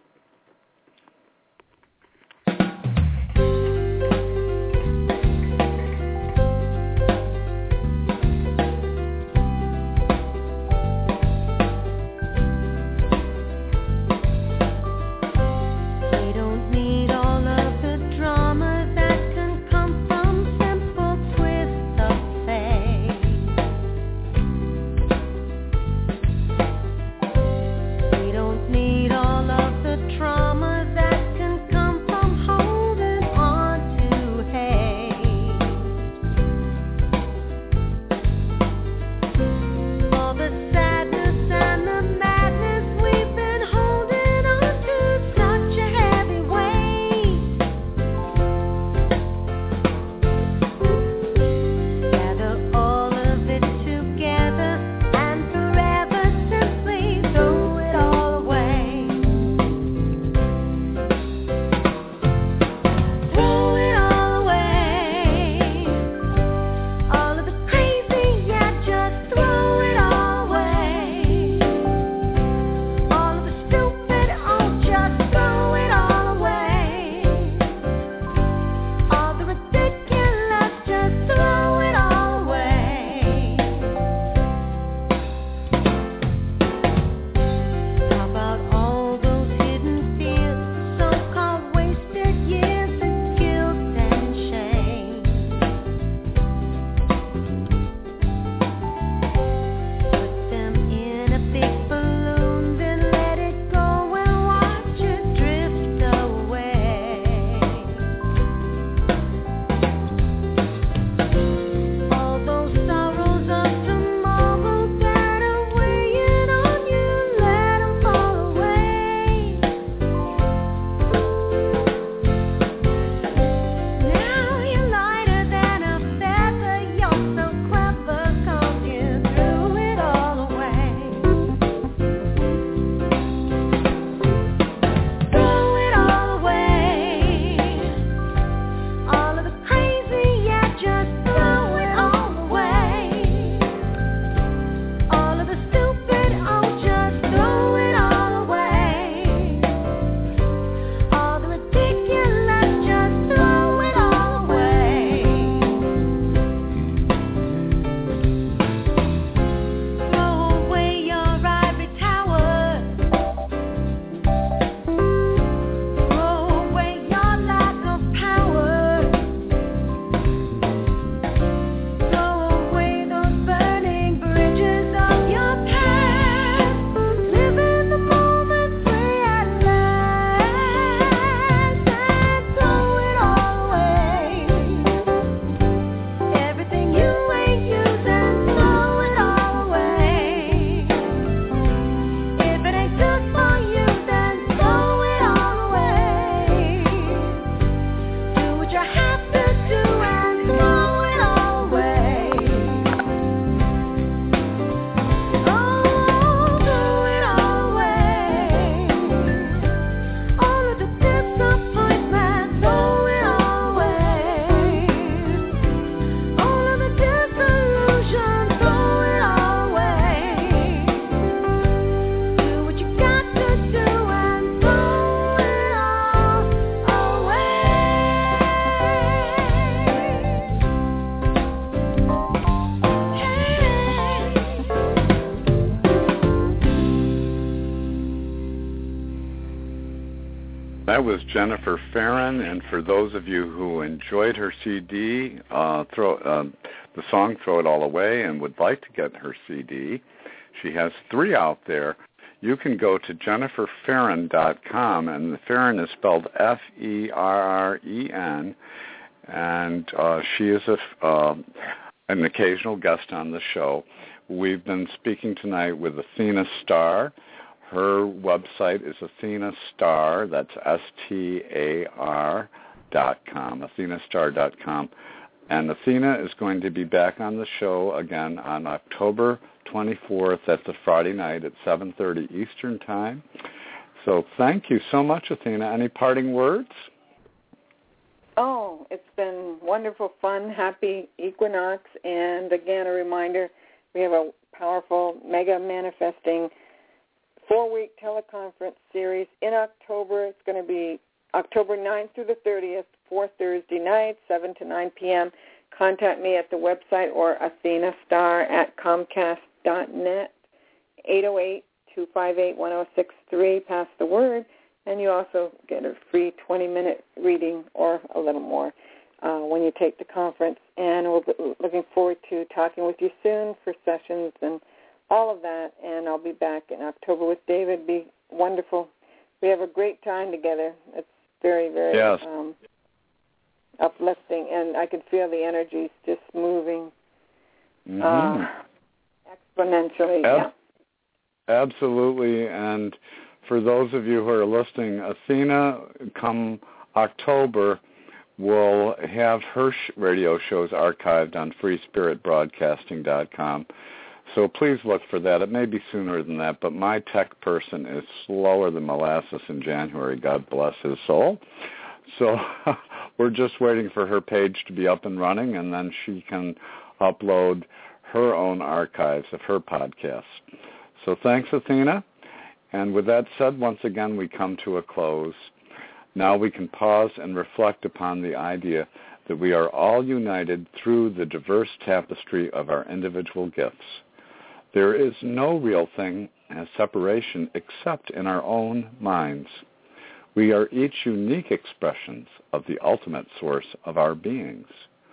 That was Jennifer Ferrin, and for those of you who enjoyed her C D, uh, throw uh, the song "Throw It All Away" and would like to get her C D, she has three out there. You can go to jennifer ferrin dot com, and the Ferrin is spelled F E R R E N, and uh, she is a, uh, an occasional guest on the show. We've been speaking tonight with Athena Star. Her website is Athena Star, that's S T A R dot com, athena star dot com. And Athena is going to be back on the show again on October twenty-fourth. That's a Friday night at seven thirty Eastern Time. So thank you so much, Athena. Any parting words? Oh, it's been wonderful, fun, happy equinox. And again, a reminder, we have a powerful mega manifesting four-week teleconference series in October. It's going to be October ninth through the thirtieth, four Thursday nights, seven to nine p.m. Contact me at the website or Athena Star at Comcast dot net, eight oh eight, two five eight, one oh six three. Pass the word. And you also get a free twenty-minute reading or a little more uh, when you take the conference. And we'll be looking forward to talking with you soon for sessions and all of that. And I'll be back in October with David. It'll be wonderful. We have a great time together. It's very, very yes. um, uplifting. And I can feel the energies just moving mm-hmm. uh, exponentially. Ab- yeah. Absolutely. And for those of you who are listening, Athena, come October, will have her sh- radio shows archived on free spirit broadcasting dot com. So please look for that. It may be sooner than that, but my tech person is slower than molasses in January. God bless his soul. So we're just waiting for her page to be up and running, and then she can upload her own archives of her podcasts. So thanks, Athena. And with that said, once again, we come to a close. Now we can pause and reflect upon the idea that we are all united through the diverse tapestry of our individual gifts. There is no real thing as separation except in our own minds. We are each unique expressions of the ultimate source of our beings.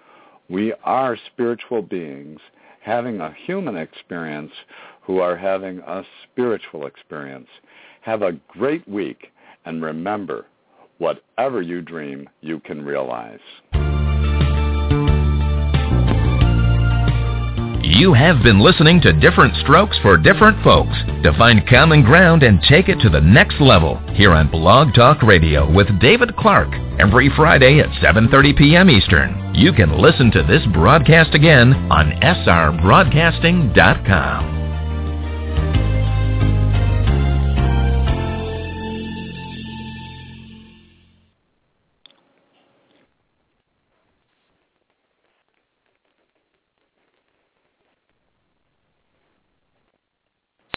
We are spiritual beings having a human experience who are having a spiritual experience. Have a great week, and remember, whatever you dream, you can realize. You have been listening to Different Strokes for Different Folks. To find common ground and take it to the next level, here on Blog Talk Radio with David Clark, every Friday at seven thirty p.m. Eastern. You can listen to this broadcast again on S R broadcasting dot com.